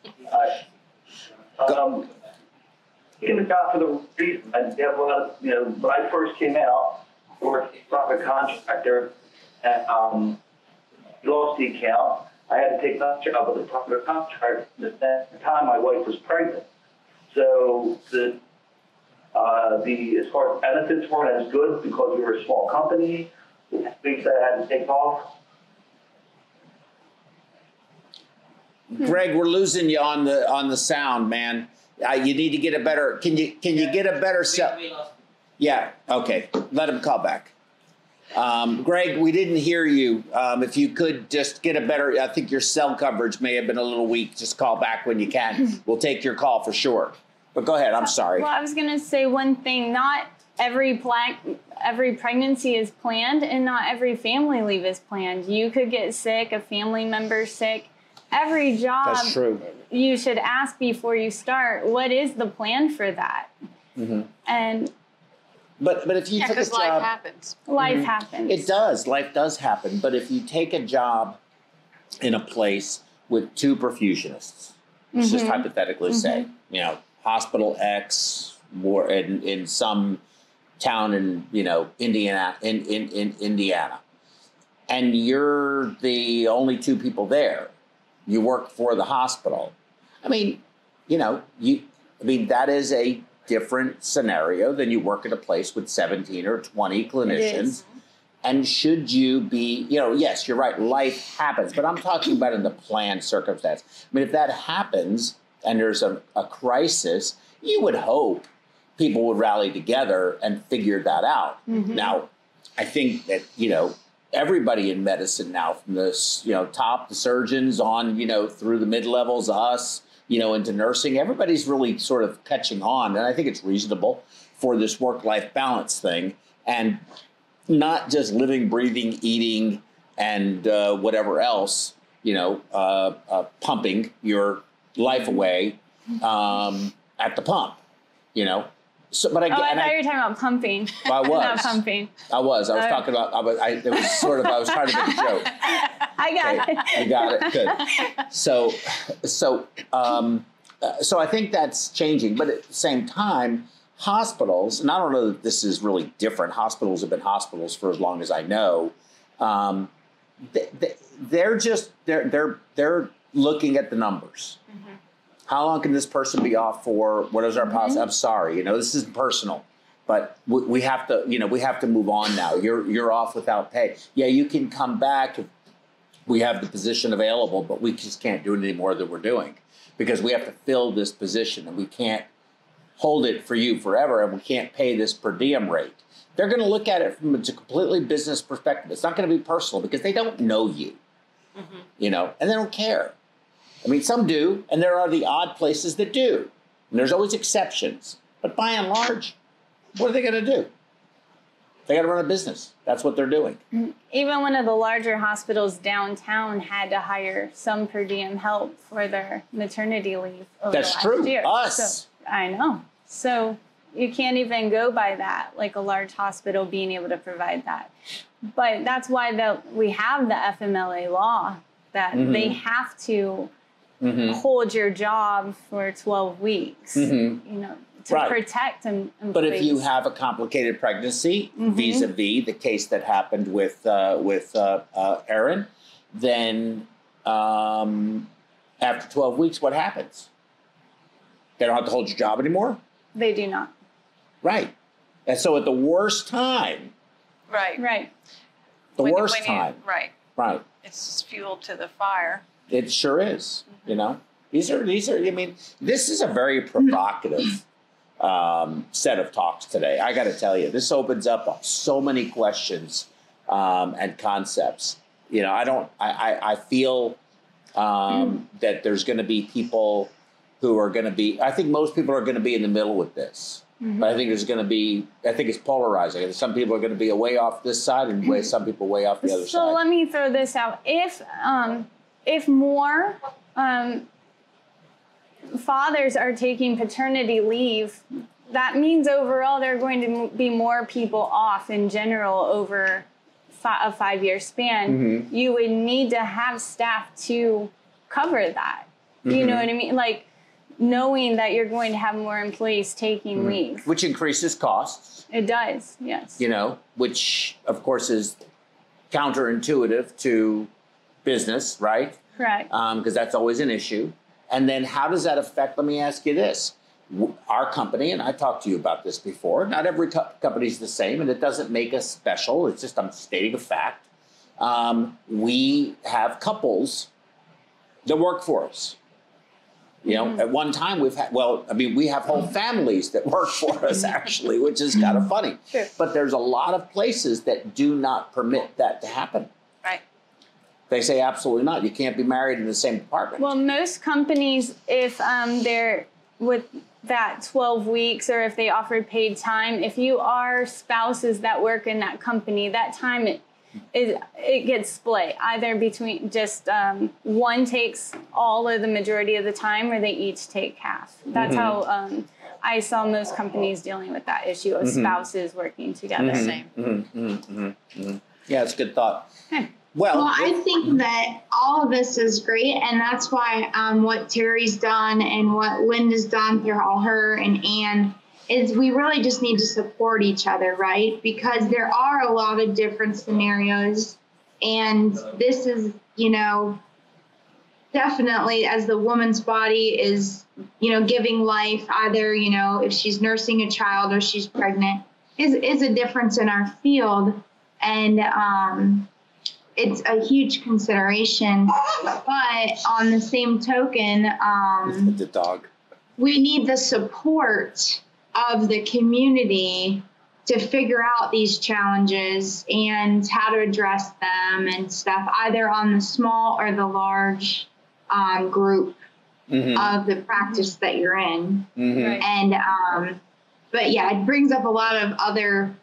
Um, taking the job for the reason, I have a lot of, you know, when I first came out, I worked for a contractor, and um, lost the account. I had to take that job with a private contractor. At that time, my wife was pregnant, so the uh, the as far as benefits weren't as good because we were a small company. The things that I had to take off. Greg, we're losing you on the on the sound, man. Uh, you need to get a better. Can you can you get a better cell? Yeah. Okay. Let him call back. Um, Greg, we didn't hear you. Um, if you could just get a better, I think your cell coverage may have been a little weak. Just call back when you can. We'll take your call for sure. But go ahead. I'm sorry. Well, I was going to say one thing. Not every pla- every pregnancy is planned, and not every family leave is planned. You could get sick, a family member sick. Every job, That's true. You should ask before you start, what is the plan for that? Mm-hmm. And But but if you Yeah, took a because job, life happens. life Mhm. happens. It does. Life does happen. But if you take a job in a place with two perfusionists. Let's Mm-hmm. just hypothetically say, you know, hospital X, or in, in some town in, you know, Indiana, in, in, in Indiana, and you're the only two people there. You work for the hospital. I mean, you know, you. I mean, that is a different scenario than you work at a place with seventeen or twenty clinicians. And should you be, you know, yes, you're right, life happens, but I'm talking about in the planned circumstance. I mean, if that happens and there's a, a crisis, you would hope people would rally together and figure that out. Mm-hmm. Now, I think that, you know, everybody in medicine now, from the, you know, top, the surgeons on, you know, through the mid-levels, us, you know, into nursing, everybody's really sort of catching on. And I think it's reasonable for this work-life balance thing. And not just living, breathing, eating, and uh, whatever else, you know, uh, uh, pumping your life away um, at the pump, you know. So, but I, Oh, I and thought I, you were talking about pumping. I was Not pumping. I was. I was Uh, talking about. I was. I, it was sort of. I was trying to make a joke. I got Okay, it. I got it. Good. So, so, um, uh, so I think that's changing. But at the same time, hospitals, and I don't know that this is really different. Hospitals have been hospitals for as long as I know. Um, they, they, they're just they're they're they're looking at the numbers. Mm-hmm. How long can this person be off for? What is our policy? I'm sorry, you know, this isn't personal, but we, we have to, you know, we have to move on now. You're you're off without pay. Yeah, you can come back if we have the position available, but we just can't do it any more than we're doing because we have to fill this position and we can't hold it for you forever and we can't pay this per diem rate. They're going to look at it from a completely business perspective. It's not going to be personal because they don't know you, Mm-hmm. you know, and they don't care. I mean, some do, and there are the odd places that do. And there's always exceptions. But by and large, what are they going to do? They got to run a business. That's what they're doing. Even one of the larger hospitals downtown had to hire some per diem help for their maternity leave over That's the last true. year. Us. So, I know. So you can't even go by that, like a large hospital being able to provide that. But that's why the, we have the F M L A law that Mhm. they have to Mm-hmm. hold your job for twelve weeks, Mhm. you know, to Right. protect em- employees. But if you have a complicated pregnancy, Mhm. vis-a-vis the case that happened with uh, with uh, uh, Erin, then um, after twelve weeks, what happens? They don't have to hold your job anymore? They do not. Right. And so at the worst time, Right. Right. the When- worst when you- time, right. right, It's just fuel to the fire. it sure is, you know? These are, these are, I mean, this is a very provocative um, set of talks today. I got to tell you, this opens up so many questions um, and concepts. You know, I don't, I, I, I feel um, that there's going to be people who are going to be, I think most people are going to be in the middle with this. But I think there's going to be, I think it's polarizing. Some people are going to be way off this side and way, some people way off the other So side. let me throw this out. If um, if more um, fathers are taking paternity leave, that means overall there are going to be more people off in general over fi- a five-year span. Mhm. You would need to have staff to cover that. You know Mhm. what I mean? Like knowing that you're going to have more employees taking leave. Which increases costs, It does, yes. you know, which of course is counterintuitive to business, right? Correct. Because that's always an issue. And then how does that affect, let me ask you this. W- Our company, and I talked to you about this before, not every co- company is the same, and it doesn't make us special. It's just I'm stating a fact. Um, we have couples that work for us. You know, at one time we've had, well, I mean, we have whole families that work for us actually, which is kind of funny. Sure. But there's a lot of places that do not permit that to happen. Right. They say absolutely not. You can't be married in the same apartment. Well, most companies, if um, they're with that twelve weeks or if they offer paid time, if you are spouses that work in that company, that time it, it, it gets split either between just um, one takes all of the majority of the time or they each take half. That's Mhm. how um, I saw most companies dealing with that issue of Mhm. spouses working together. Same. Mhm, mhm, mhm, mhm. Yeah, it's a good thought. Okay. Well, Well, I think that all of this is great, and that's why um, what Terry's done and what Linda's done through all her and Anne is we really just need to support each other, right? Because there are a lot of different scenarios, and this is, you know, definitely as the woman's body is, you know, giving life, either, you know, if she's nursing a child or she's pregnant, is is a difference in our field, and um, it's a huge consideration. But on the same token, um, the dog. we need the support of the community to figure out these challenges and how to address them and stuff, either on the small or the large um, group mm-hmm. of the practice that you're in. Mm-hmm. Right. And, um, but yeah, it brings up a lot of other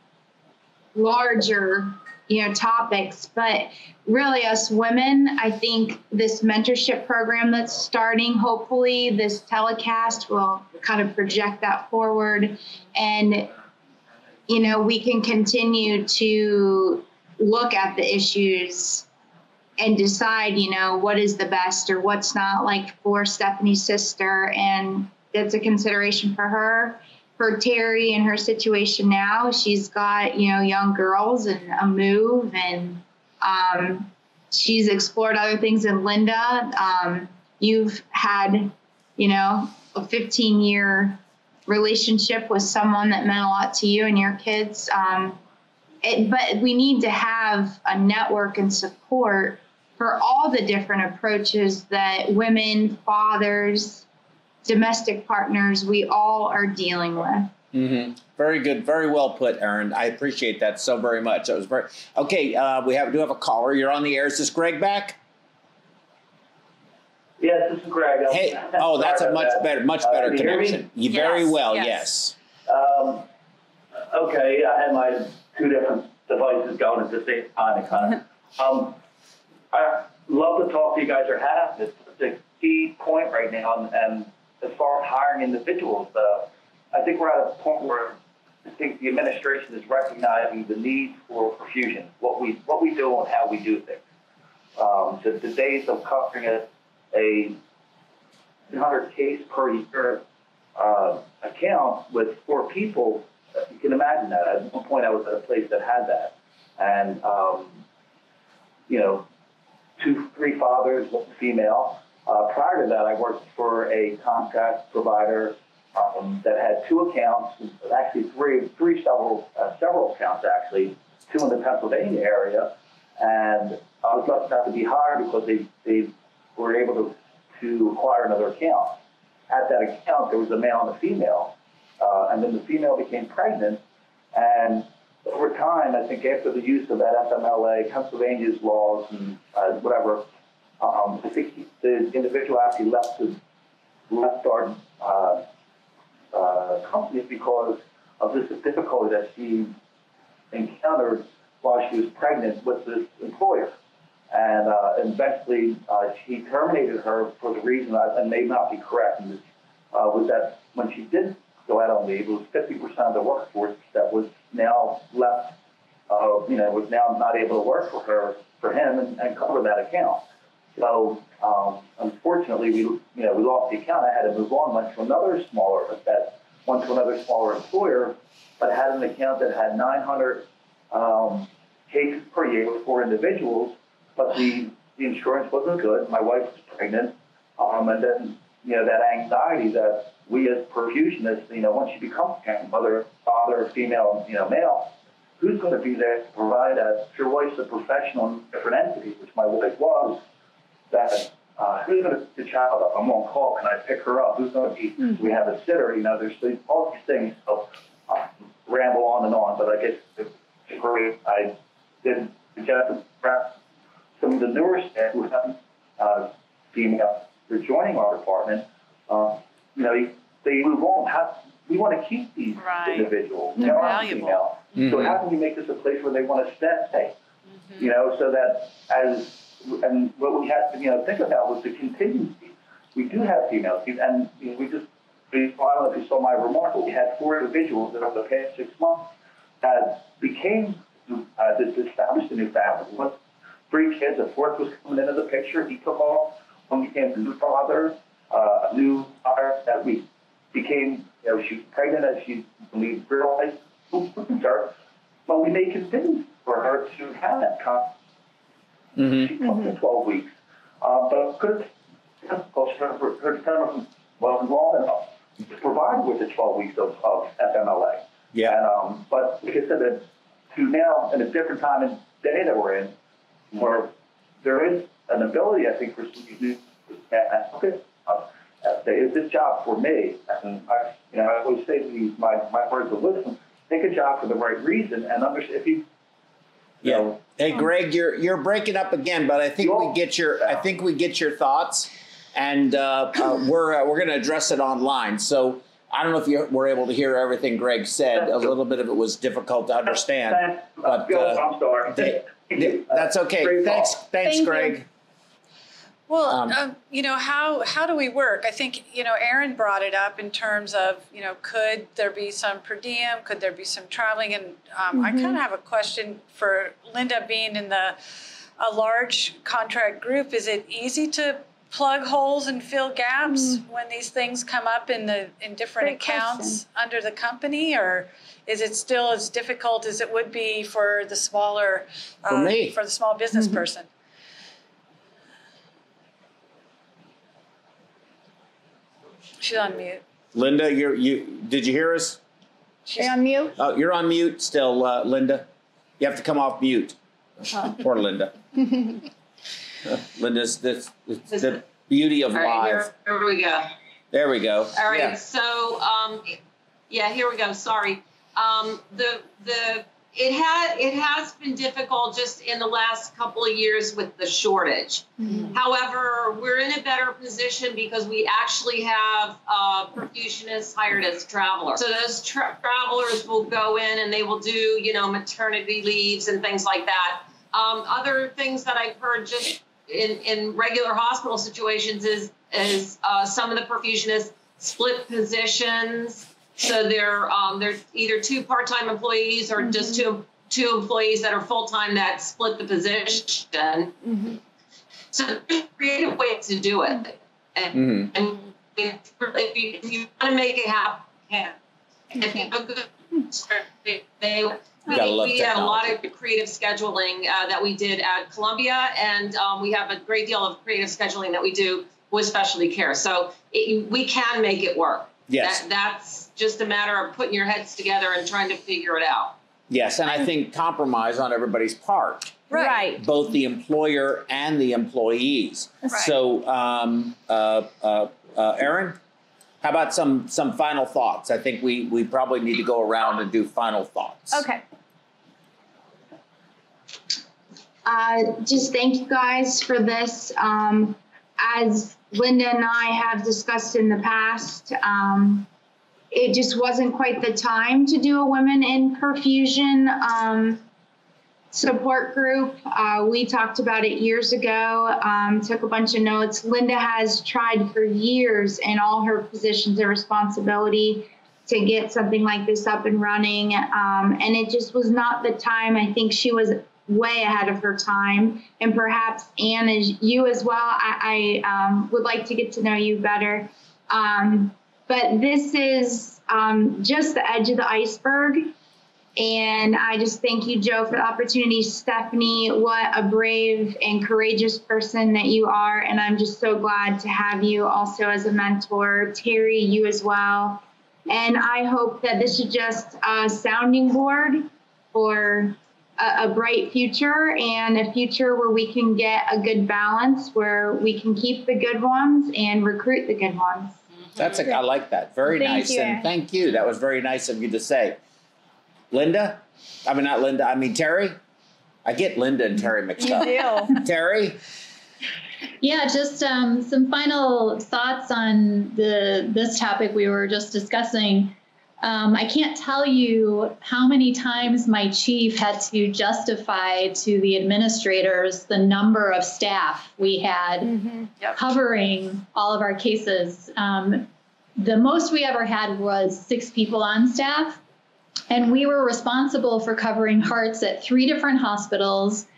larger, you know, topics, but really us women, I think this mentorship program that's starting, hopefully this telecast will kind of project that forward, and, you know, we can continue to look at the issues and decide, you know, what is the best or what's not, like for Stephanie's sister, and that's a consideration for her. For Terry and her situation now, she's got, you know, young girls and a move, and um, she's explored other things in Linda. Um, you've had, you know, a fifteen year relationship with someone that meant a lot to you and your kids. Um, it, but we need to have a network and support for all the different approaches that women, fathers, domestic partners, we all are dealing with. Mm-hmm. Very good. Very well put, Erin. I appreciate that so very much. That was very okay. Uh, we have do have a caller. You're on the air. Is this Greg back? Yes, this is Greg. Hey, oh, that's a much better, much better uh, connection. You very yes, well. Yes. yes. Um, okay, I had my two different devices going at the same time. Kind of. um, I love the talk you guys are having. It's a key point right now, and, and as far as hiring individuals, uh, I think we're at a point where I think the administration is recognizing the need for perfusion, what we what we do and how we do things. Um, the, the days of covering a, a one hundred case per year uh, account with four people, you can imagine that. At one point, I was at a place that had that, and um, you know, two, three fathers, one female. Uh, prior to that, I worked for a contract provider um, that had two accounts, actually three, three several, uh, several accounts actually, two in the Pennsylvania area, and I was lucky enough to be hired because they, they were able to, to acquire another account. At that account, there was a male and a female, uh, and then the female became pregnant, and over time, I think after the use of that F M L A, Pennsylvania's laws and uh, whatever, Um, I think he, the individual actually left the left our uh, uh, company because of this difficulty that she encountered while she was pregnant with this employer. And uh, eventually uh, she terminated her for the reason, that, and may not be correct, and, uh, was that when she did go out on leave, it was fifty percent of the workforce that was now left, uh, you know, was now not able to work for her, for him, and, and cover that account. So um, unfortunately, we you know we lost the account. I had to move on, went to another smaller that went to another smaller employer, but had an account that had nine hundred um, cases per year with four individuals. But the, the insurance wasn't good. My wife was pregnant, um, and then you know that anxiety that we as perfusionists, you know, once you become a parent, whether father, female, you know, male, who's going to be there to provide that? If your wife's a professional in different entities, which my wife was. That uh, who's going to pick the child up? I'm on call. Can I pick her up? Who's going to be? Mm-hmm. We have a sitter. You know, there's all these things. So uh, ramble on and on, but I guess it's great. I did suggest perhaps some of the newer staff who haven't uh, female, they're joining our department. Uh, you know, they move on. How, we want to keep these right. individuals. They're male valuable. Female. Mm-hmm. So how can we make this a place where they want to stay? Mm-hmm. You know, so that as and what we had to, you know, think about was the contingency. We do have females, and you know, we just, I don't know if you saw my remark, but we had four individuals that over the past six months that became, uh, that established a new family. One, three kids. A fourth was coming into the picture. He took off. One became a new father, uh, a new daughter that we became, you know, she was pregnant as she, we realized who was her. But we made conditions for her to have that con- Mm-hmm. She took the twelve weeks. Uh, but could her, her determination wasn't long enough to provide with the twelve weeks of, of F M L A. Yeah. And, um, but like I said, that to now, in a different time and day that we're in, where there is an ability, I think, for some to look at uh, say, is this job for me? And I, you know, I always say to these, my, my words of wisdom, take a job for the right reason and understand if you, you Yeah. know, Hey, Greg, you're you're breaking up again, but I think we get your I think we get your thoughts, and uh, uh, we're uh, we're going to address it online. So I don't know if you were able to hear everything Greg said. A little bit of it was difficult to understand, but uh, I'm sorry. they, they, that's okay. Great Thanks, call. thanks, Thank Greg. you. Well, Um, um, you know, how how do we work? I think, you know, Aaron brought it up in terms of, you know, could there be some per diem? Could there be some traveling? And um, I kind of have a question for Linda, being in the a large contract group. Is it easy to plug holes and fill gaps when these things come up in the in different Great accounts under the company, or is it still as difficult as it would be for the smaller uh, For me. for the small business person? She's on mute. Linda, you're you did you hear us? Are you on mute? Oh, you're on mute still, uh, Linda. You have to come off mute. Oh. Poor Linda. Uh, Linda's the, the, the beauty of All right, live. here, here we go. There we go. All right, Yeah. so um, yeah, here we go. Sorry. Um, the the it had it has been difficult just in the last couple of years with the shortage. Mm-hmm. However, we're in a better position because we actually have uh, perfusionists hired as travelers. So those tra- travelers will go in and they will do, you know, maternity leaves and things like that. Um, other things that I've heard just in, in regular hospital situations is is uh, some of the perfusionists split positions. So they're um, they're either two part-time employees or mm-hmm. just two two employees that are full-time that split the position. Mm-hmm. So there's creative ways to do it, and, Mm-hmm. and if, if, you, if you want to make it happen, you can. If you have a good they, they we, Gotta love we have a lot technology. of creative scheduling uh, that we did at Columbia, and um, we have a great deal of creative scheduling that we do with specialty care. So it, we can make it work. Yes. That, that's just a matter of putting your heads together and trying to figure it out. Yes, and I think compromise on everybody's part, Right. both the employer and the employees. Right. So, um, uh, uh, uh, Erin, how about some some final thoughts? I think we we probably need to go around and do final thoughts. Okay. Uh, just thank you guys for this. Um, as Linda and I have discussed in the past, um, it just wasn't quite the time to do a women in perfusion um, support group. Uh, we talked about it years ago, um, took a bunch of notes. Linda has tried for years in all her positions of responsibility to get something like this up and running. Um, and it just was not the time. I think she was way ahead of her time. And perhaps Anne, as you as well, I, I um, would like to get to know you better. Um, but this is um, just the edge of the iceberg. And I just thank you, Joe, for the opportunity. Stephanie, what a brave and courageous person that you are. And I'm just so glad to have you also as a mentor. Terry, you as well. And I hope that this is just a sounding board for a, a bright future, and a future where we can get a good balance, where we can keep the good ones and recruit the good ones. That's a, I like that. Very Thank nice, you, and Erin. thank you. That was very nice of you to say. Linda, I mean not Linda. I mean Terry. I get Linda and Terry mixed You up. do. Terry. Yeah, just um, some final thoughts on the this topic we were just discussing. Um, I can't tell you how many times my chief had to justify to the administrators the number of staff we had Mm-hmm. Yep. covering all of our cases. Um, the most we ever had was six people on staff, and we were responsible for covering hearts at three different hospitals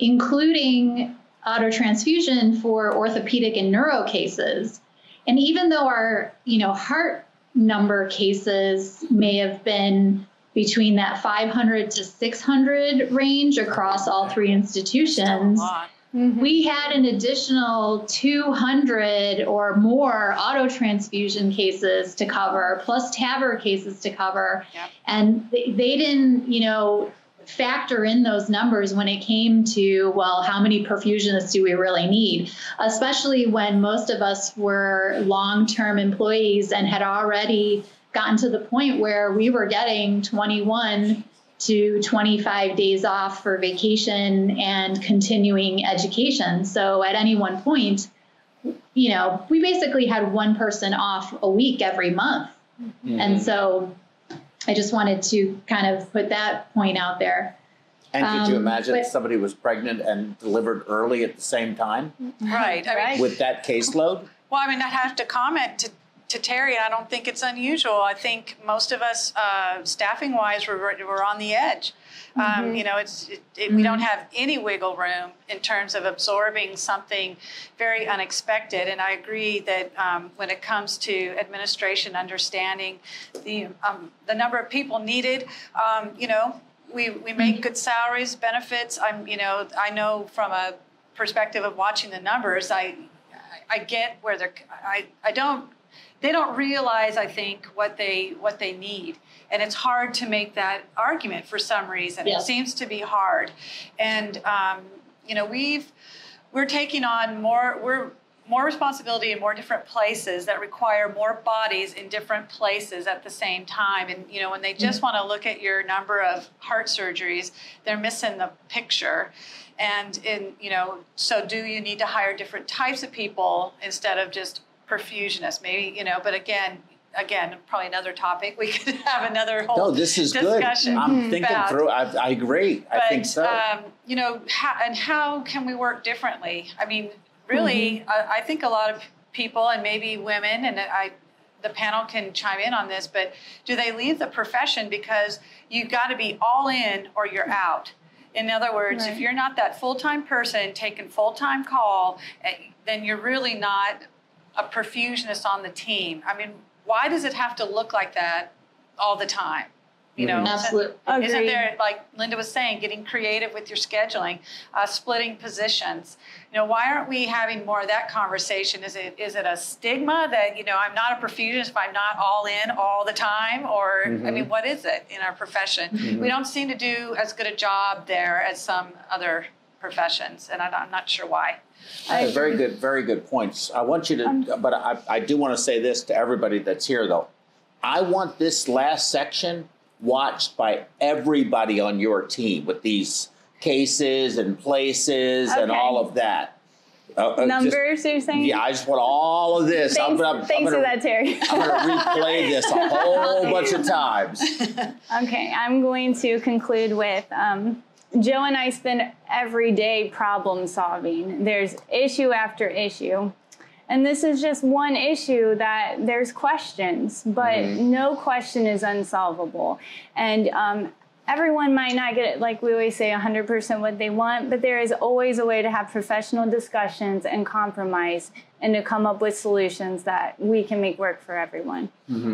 including autotransfusion for orthopedic and neuro cases. And even though our, you know, heart number cases may have been between that five hundred to six hundred range across all three institutions, mm-hmm. we had an additional two hundred or more autotransfusion cases to cover, plus TAVR cases to cover. Yep. And they, they didn't, you know, factor in those numbers when it came to, well, how many perfusionists do we really need? Especially when most of us were long-term employees and had already gotten to the point where we were getting twenty-one to twenty-five days off for vacation and continuing education. So at any one point, you know, we basically had one person off a week every month. Mm-hmm. And so I just wanted to kind of put that point out there. And could you Um, imagine but- if somebody was pregnant and delivered early at the same time Right. I mean, with that caseload? well, I mean, I have to comment to, to Terry, I don't think it's unusual. I think most of us, uh, staffing-wise, were, were on the edge. Mm-hmm. Um, you know, it's it, it, we don't have any wiggle room in terms of absorbing something very unexpected. And I agree that um, when it comes to administration, understanding the um, the number of people needed, um, you know, we we make good salaries, benefits. I'm, you know, I know from a perspective of watching the numbers, I I get where they're. I I don't. They don't realize, I think, what they what they need. And it's hard to make that argument for some reason. Yeah. It seems to be hard. And, um, you know, we've, we're taking on more, we're more responsibility in more different places that require more bodies in different places at the same time. And, you know, when they just want to look at your number of heart surgeries, they're missing the picture. And, in, you know, so do you need to hire different types of people instead of just perfusionists, maybe, you know, but again, again, probably another topic. We could have another whole No, this is discussion. good. I'm thinking about. through. I, I agree. But, I think so. um, you know, how, and how can we work differently? I mean, really, Mm-hmm. I, I think a lot of people, and maybe women, and I, the panel can chime in on this, but do they leave the profession because you've got to be all in or you're out? In other words, Right. if you're not that full-time person taking full-time call, eh, then you're really not a perfusionist on the team. I mean, why does it have to look like that all the time? You know, Absolutely. isn't, isn't Agreed. there, like Linda was saying, getting creative with your scheduling, uh, splitting positions? You know, why aren't we having more of that conversation? Is it is it a stigma that, you know, I'm not a perfusionist if I'm not all in all the time? Or, Mm-hmm. I mean, what is it in our profession? Mhm. We don't seem to do as good a job there as some other professions, and I, I'm not sure why. I Uh, very agree. good, very good points. I want you to, Um, but I, I do want to say this to everybody that's here, though. I want this last section watched by everybody on your team with these cases and places and Okay. all of that. Uh, uh, just- Numbers, you're saying? yeah, I just want all of this. I'm Thanks, gonna, thanks I'm for gonna, that, Terry. I'm gonna replay this a whole bunch of times. Okay, I'm going to conclude with um, Joe and I spend every day problem solving. There's issue after issue. And this is just one issue that there's questions, but Mm-hmm. no question is unsolvable. And um, everyone might not get it, like we always say, one hundred percent what they want, but there is always a way to have professional discussions and compromise and to come up with solutions that we can make work for everyone. Mm-hmm.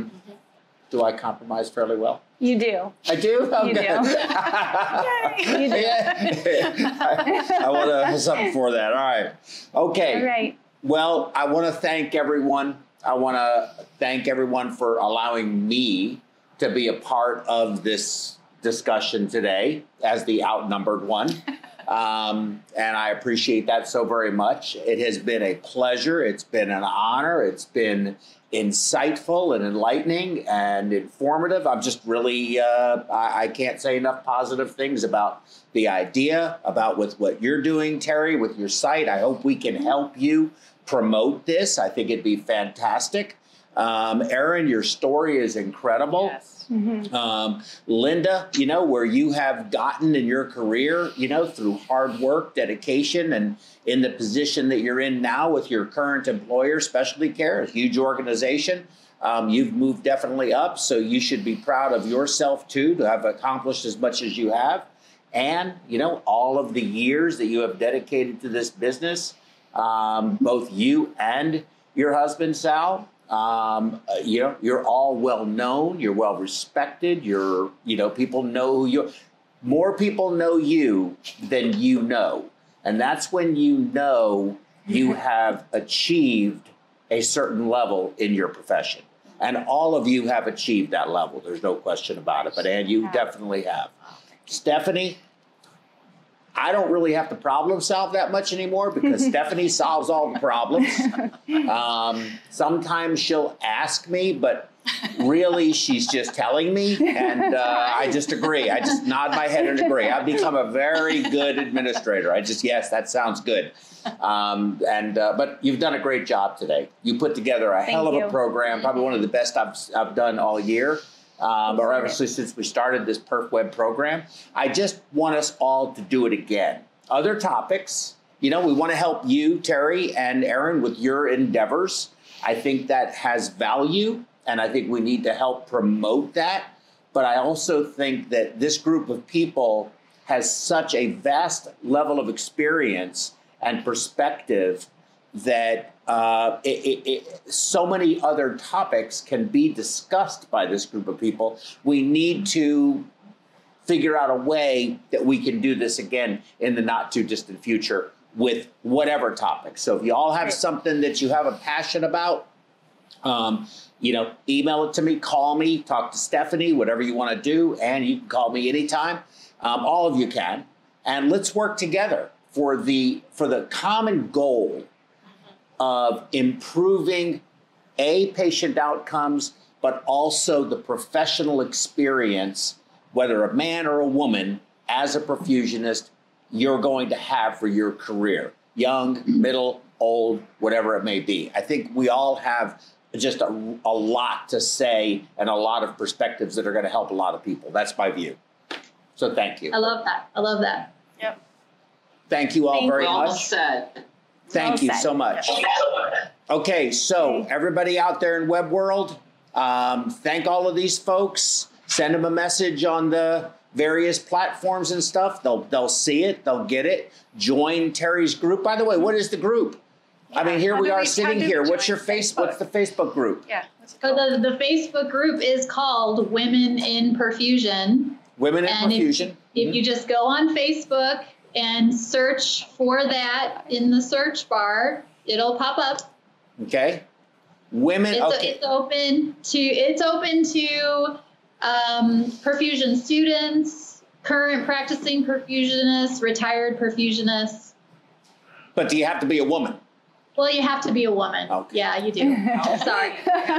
Do I compromise fairly well? You do. I do? Oh, You good. do. You do. I, I want to have something for that. All right. Okay. All right. Well, I want to thank everyone. I want to thank everyone for allowing me to be a part of this discussion today as the outnumbered one. Um, and I appreciate that so very much. It has been a pleasure. It's been an honor. It's been insightful and enlightening and informative. I'm just really, uh, I, I can't say enough positive things about the idea, about with what you're doing, Terry, with your site. I hope we can help you promote this. I think it'd be fantastic. Um, Erin, your story is incredible. Yes. Um, Linda, you know, where you have gotten in your career, you know, through hard work, dedication, and in the position that you're in now with your current employer, Specialty Care, a huge organization. Um, you've moved definitely up, so you should be proud of yourself, too, to have accomplished as much as you have. and, you know, all of the years that you have dedicated to this business, um, both you and your husband, Sal. Um, uh, you know, you're all well known, you're well respected, you're, you know, people know who you are. More people know you than you know. And that's when you know you have achieved a certain level in your profession. And all of you have achieved that level. There's no question about it. But Ann, you definitely have. Stephanie, I don't really have to problem solve that much anymore because Stephanie solves all the problems. Um, sometimes she'll ask me, but really she's just telling me, and uh, I just agree. I just nod my head and agree. I've become a very good administrator. I just, yes, that sounds good. Um, and uh, but you've done a great job today. You put together a Thank hell of you. a program, probably one of the best I've, I've done all year. Um, or obviously since we started this Perf Web program. I just want us all to do it again. Other topics, you know, we want to help you, Terry and Aaron, with your endeavors. I think that has value, and I think we need to help promote that. But I also think that this group of people has such a vast level of experience and perspective that uh, it, it, it, so many other topics can be discussed by this group of people. We need to figure out a way that we can do this again in the not too distant future with whatever topic. So if you all have something that you have a passion about, um, you know, email it to me, call me, talk to Stephanie, whatever you want to do, and you can call me anytime. Um, all of you can, and let's work together for the for the common goal of improving a patient outcomes, but also the professional experience, whether a man or a woman, as a perfusionist, you're going to have for your career, young, middle, old, whatever it may be. I think we all have just a, a lot to say and a lot of perspectives that are going to help a lot of people. That's my view. So thank you. I love that. I love that. Yep. Thank you all Thank very Well much. said. Thank Well you said. so much. Okay, so Okay. everybody out there in web world, um, thank all of these folks. Send them a message on the various platforms and stuff. They'll they'll see it. They'll get it. Join Terry's group. By the way, what is the group? I mean, here How we do are we- how sitting do we here. What's join your face? Facebook? What's the Facebook group? Yeah. What's it So called? the, the Facebook group is called Women in Perfusion. Women in And if- Perfusion. If you just go on Facebook and search for that in the search bar, it'll pop up. Okay. Women. It's, Okay. it's open to it's open to um, perfusion students, current practicing perfusionists, retired perfusionists. But do you have to be a woman? Well, you have to be a woman. Okay. Yeah, you do. Sorry.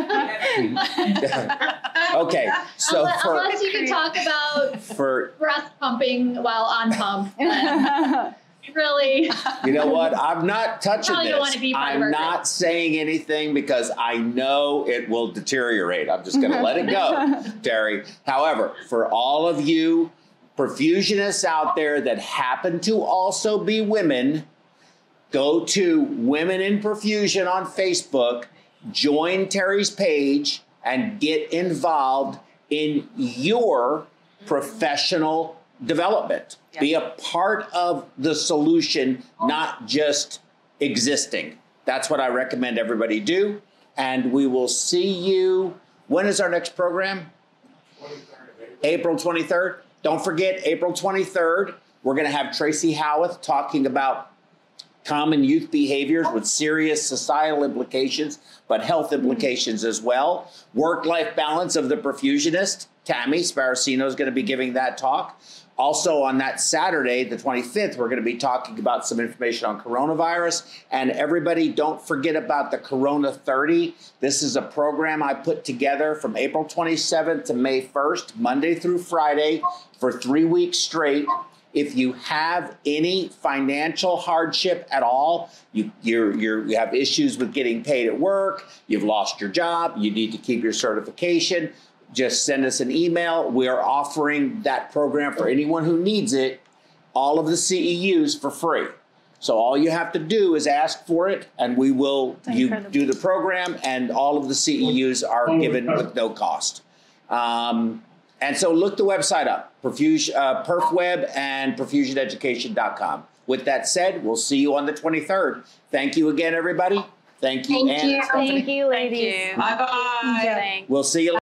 Okay. So unless, for unless you can talk about for breast pumping while on pump. then really. You know what? I'm not touching Probably this. don't want to be part of I'm our not saying anything because I know it will deteriorate. I'm just going to let it go, Terry. However, for all of you perfusionists out there that happen to also be women, go to Women in Perfusion on Facebook, join Terry's page, and get involved in your professional development. Yeah. Be a part of the solution, not just existing. That's what I recommend everybody do. And we will see you. When is our next program? April twenty-third. Don't forget, April twenty-third, we're going to have Tracy Howarth talking about common youth behaviors with serious societal implications, but health implications as well. Work-life balance of the perfusionist. Tammy Sparacino is going to be giving that talk. Also on that Saturday, the twenty-fifth, we're going to be talking about some information on coronavirus. And everybody, don't forget about the Corona thirty. This is a program I put together from April twenty-seventh to May first, Monday through Friday, for three weeks straight. If you have any financial hardship at all, you you're, you're, you have issues with getting paid at work, you've lost your job, you need to keep your certification, just send us an email. We are offering that program for anyone who needs it, all of the C E Us for free. So all you have to do is ask for it, and we will you do the program, and all of the C E Us are given with no cost. Um, And so look the website up, Perfusion, uh, PerfWeb and perfusion education dot com. With that said, we'll see you on the twenty-third. Thank you again, everybody. Thank you, Thank Ann. you. Stephanie. Thank you, ladies. Thank you. Bye bye. Thanks. We'll see you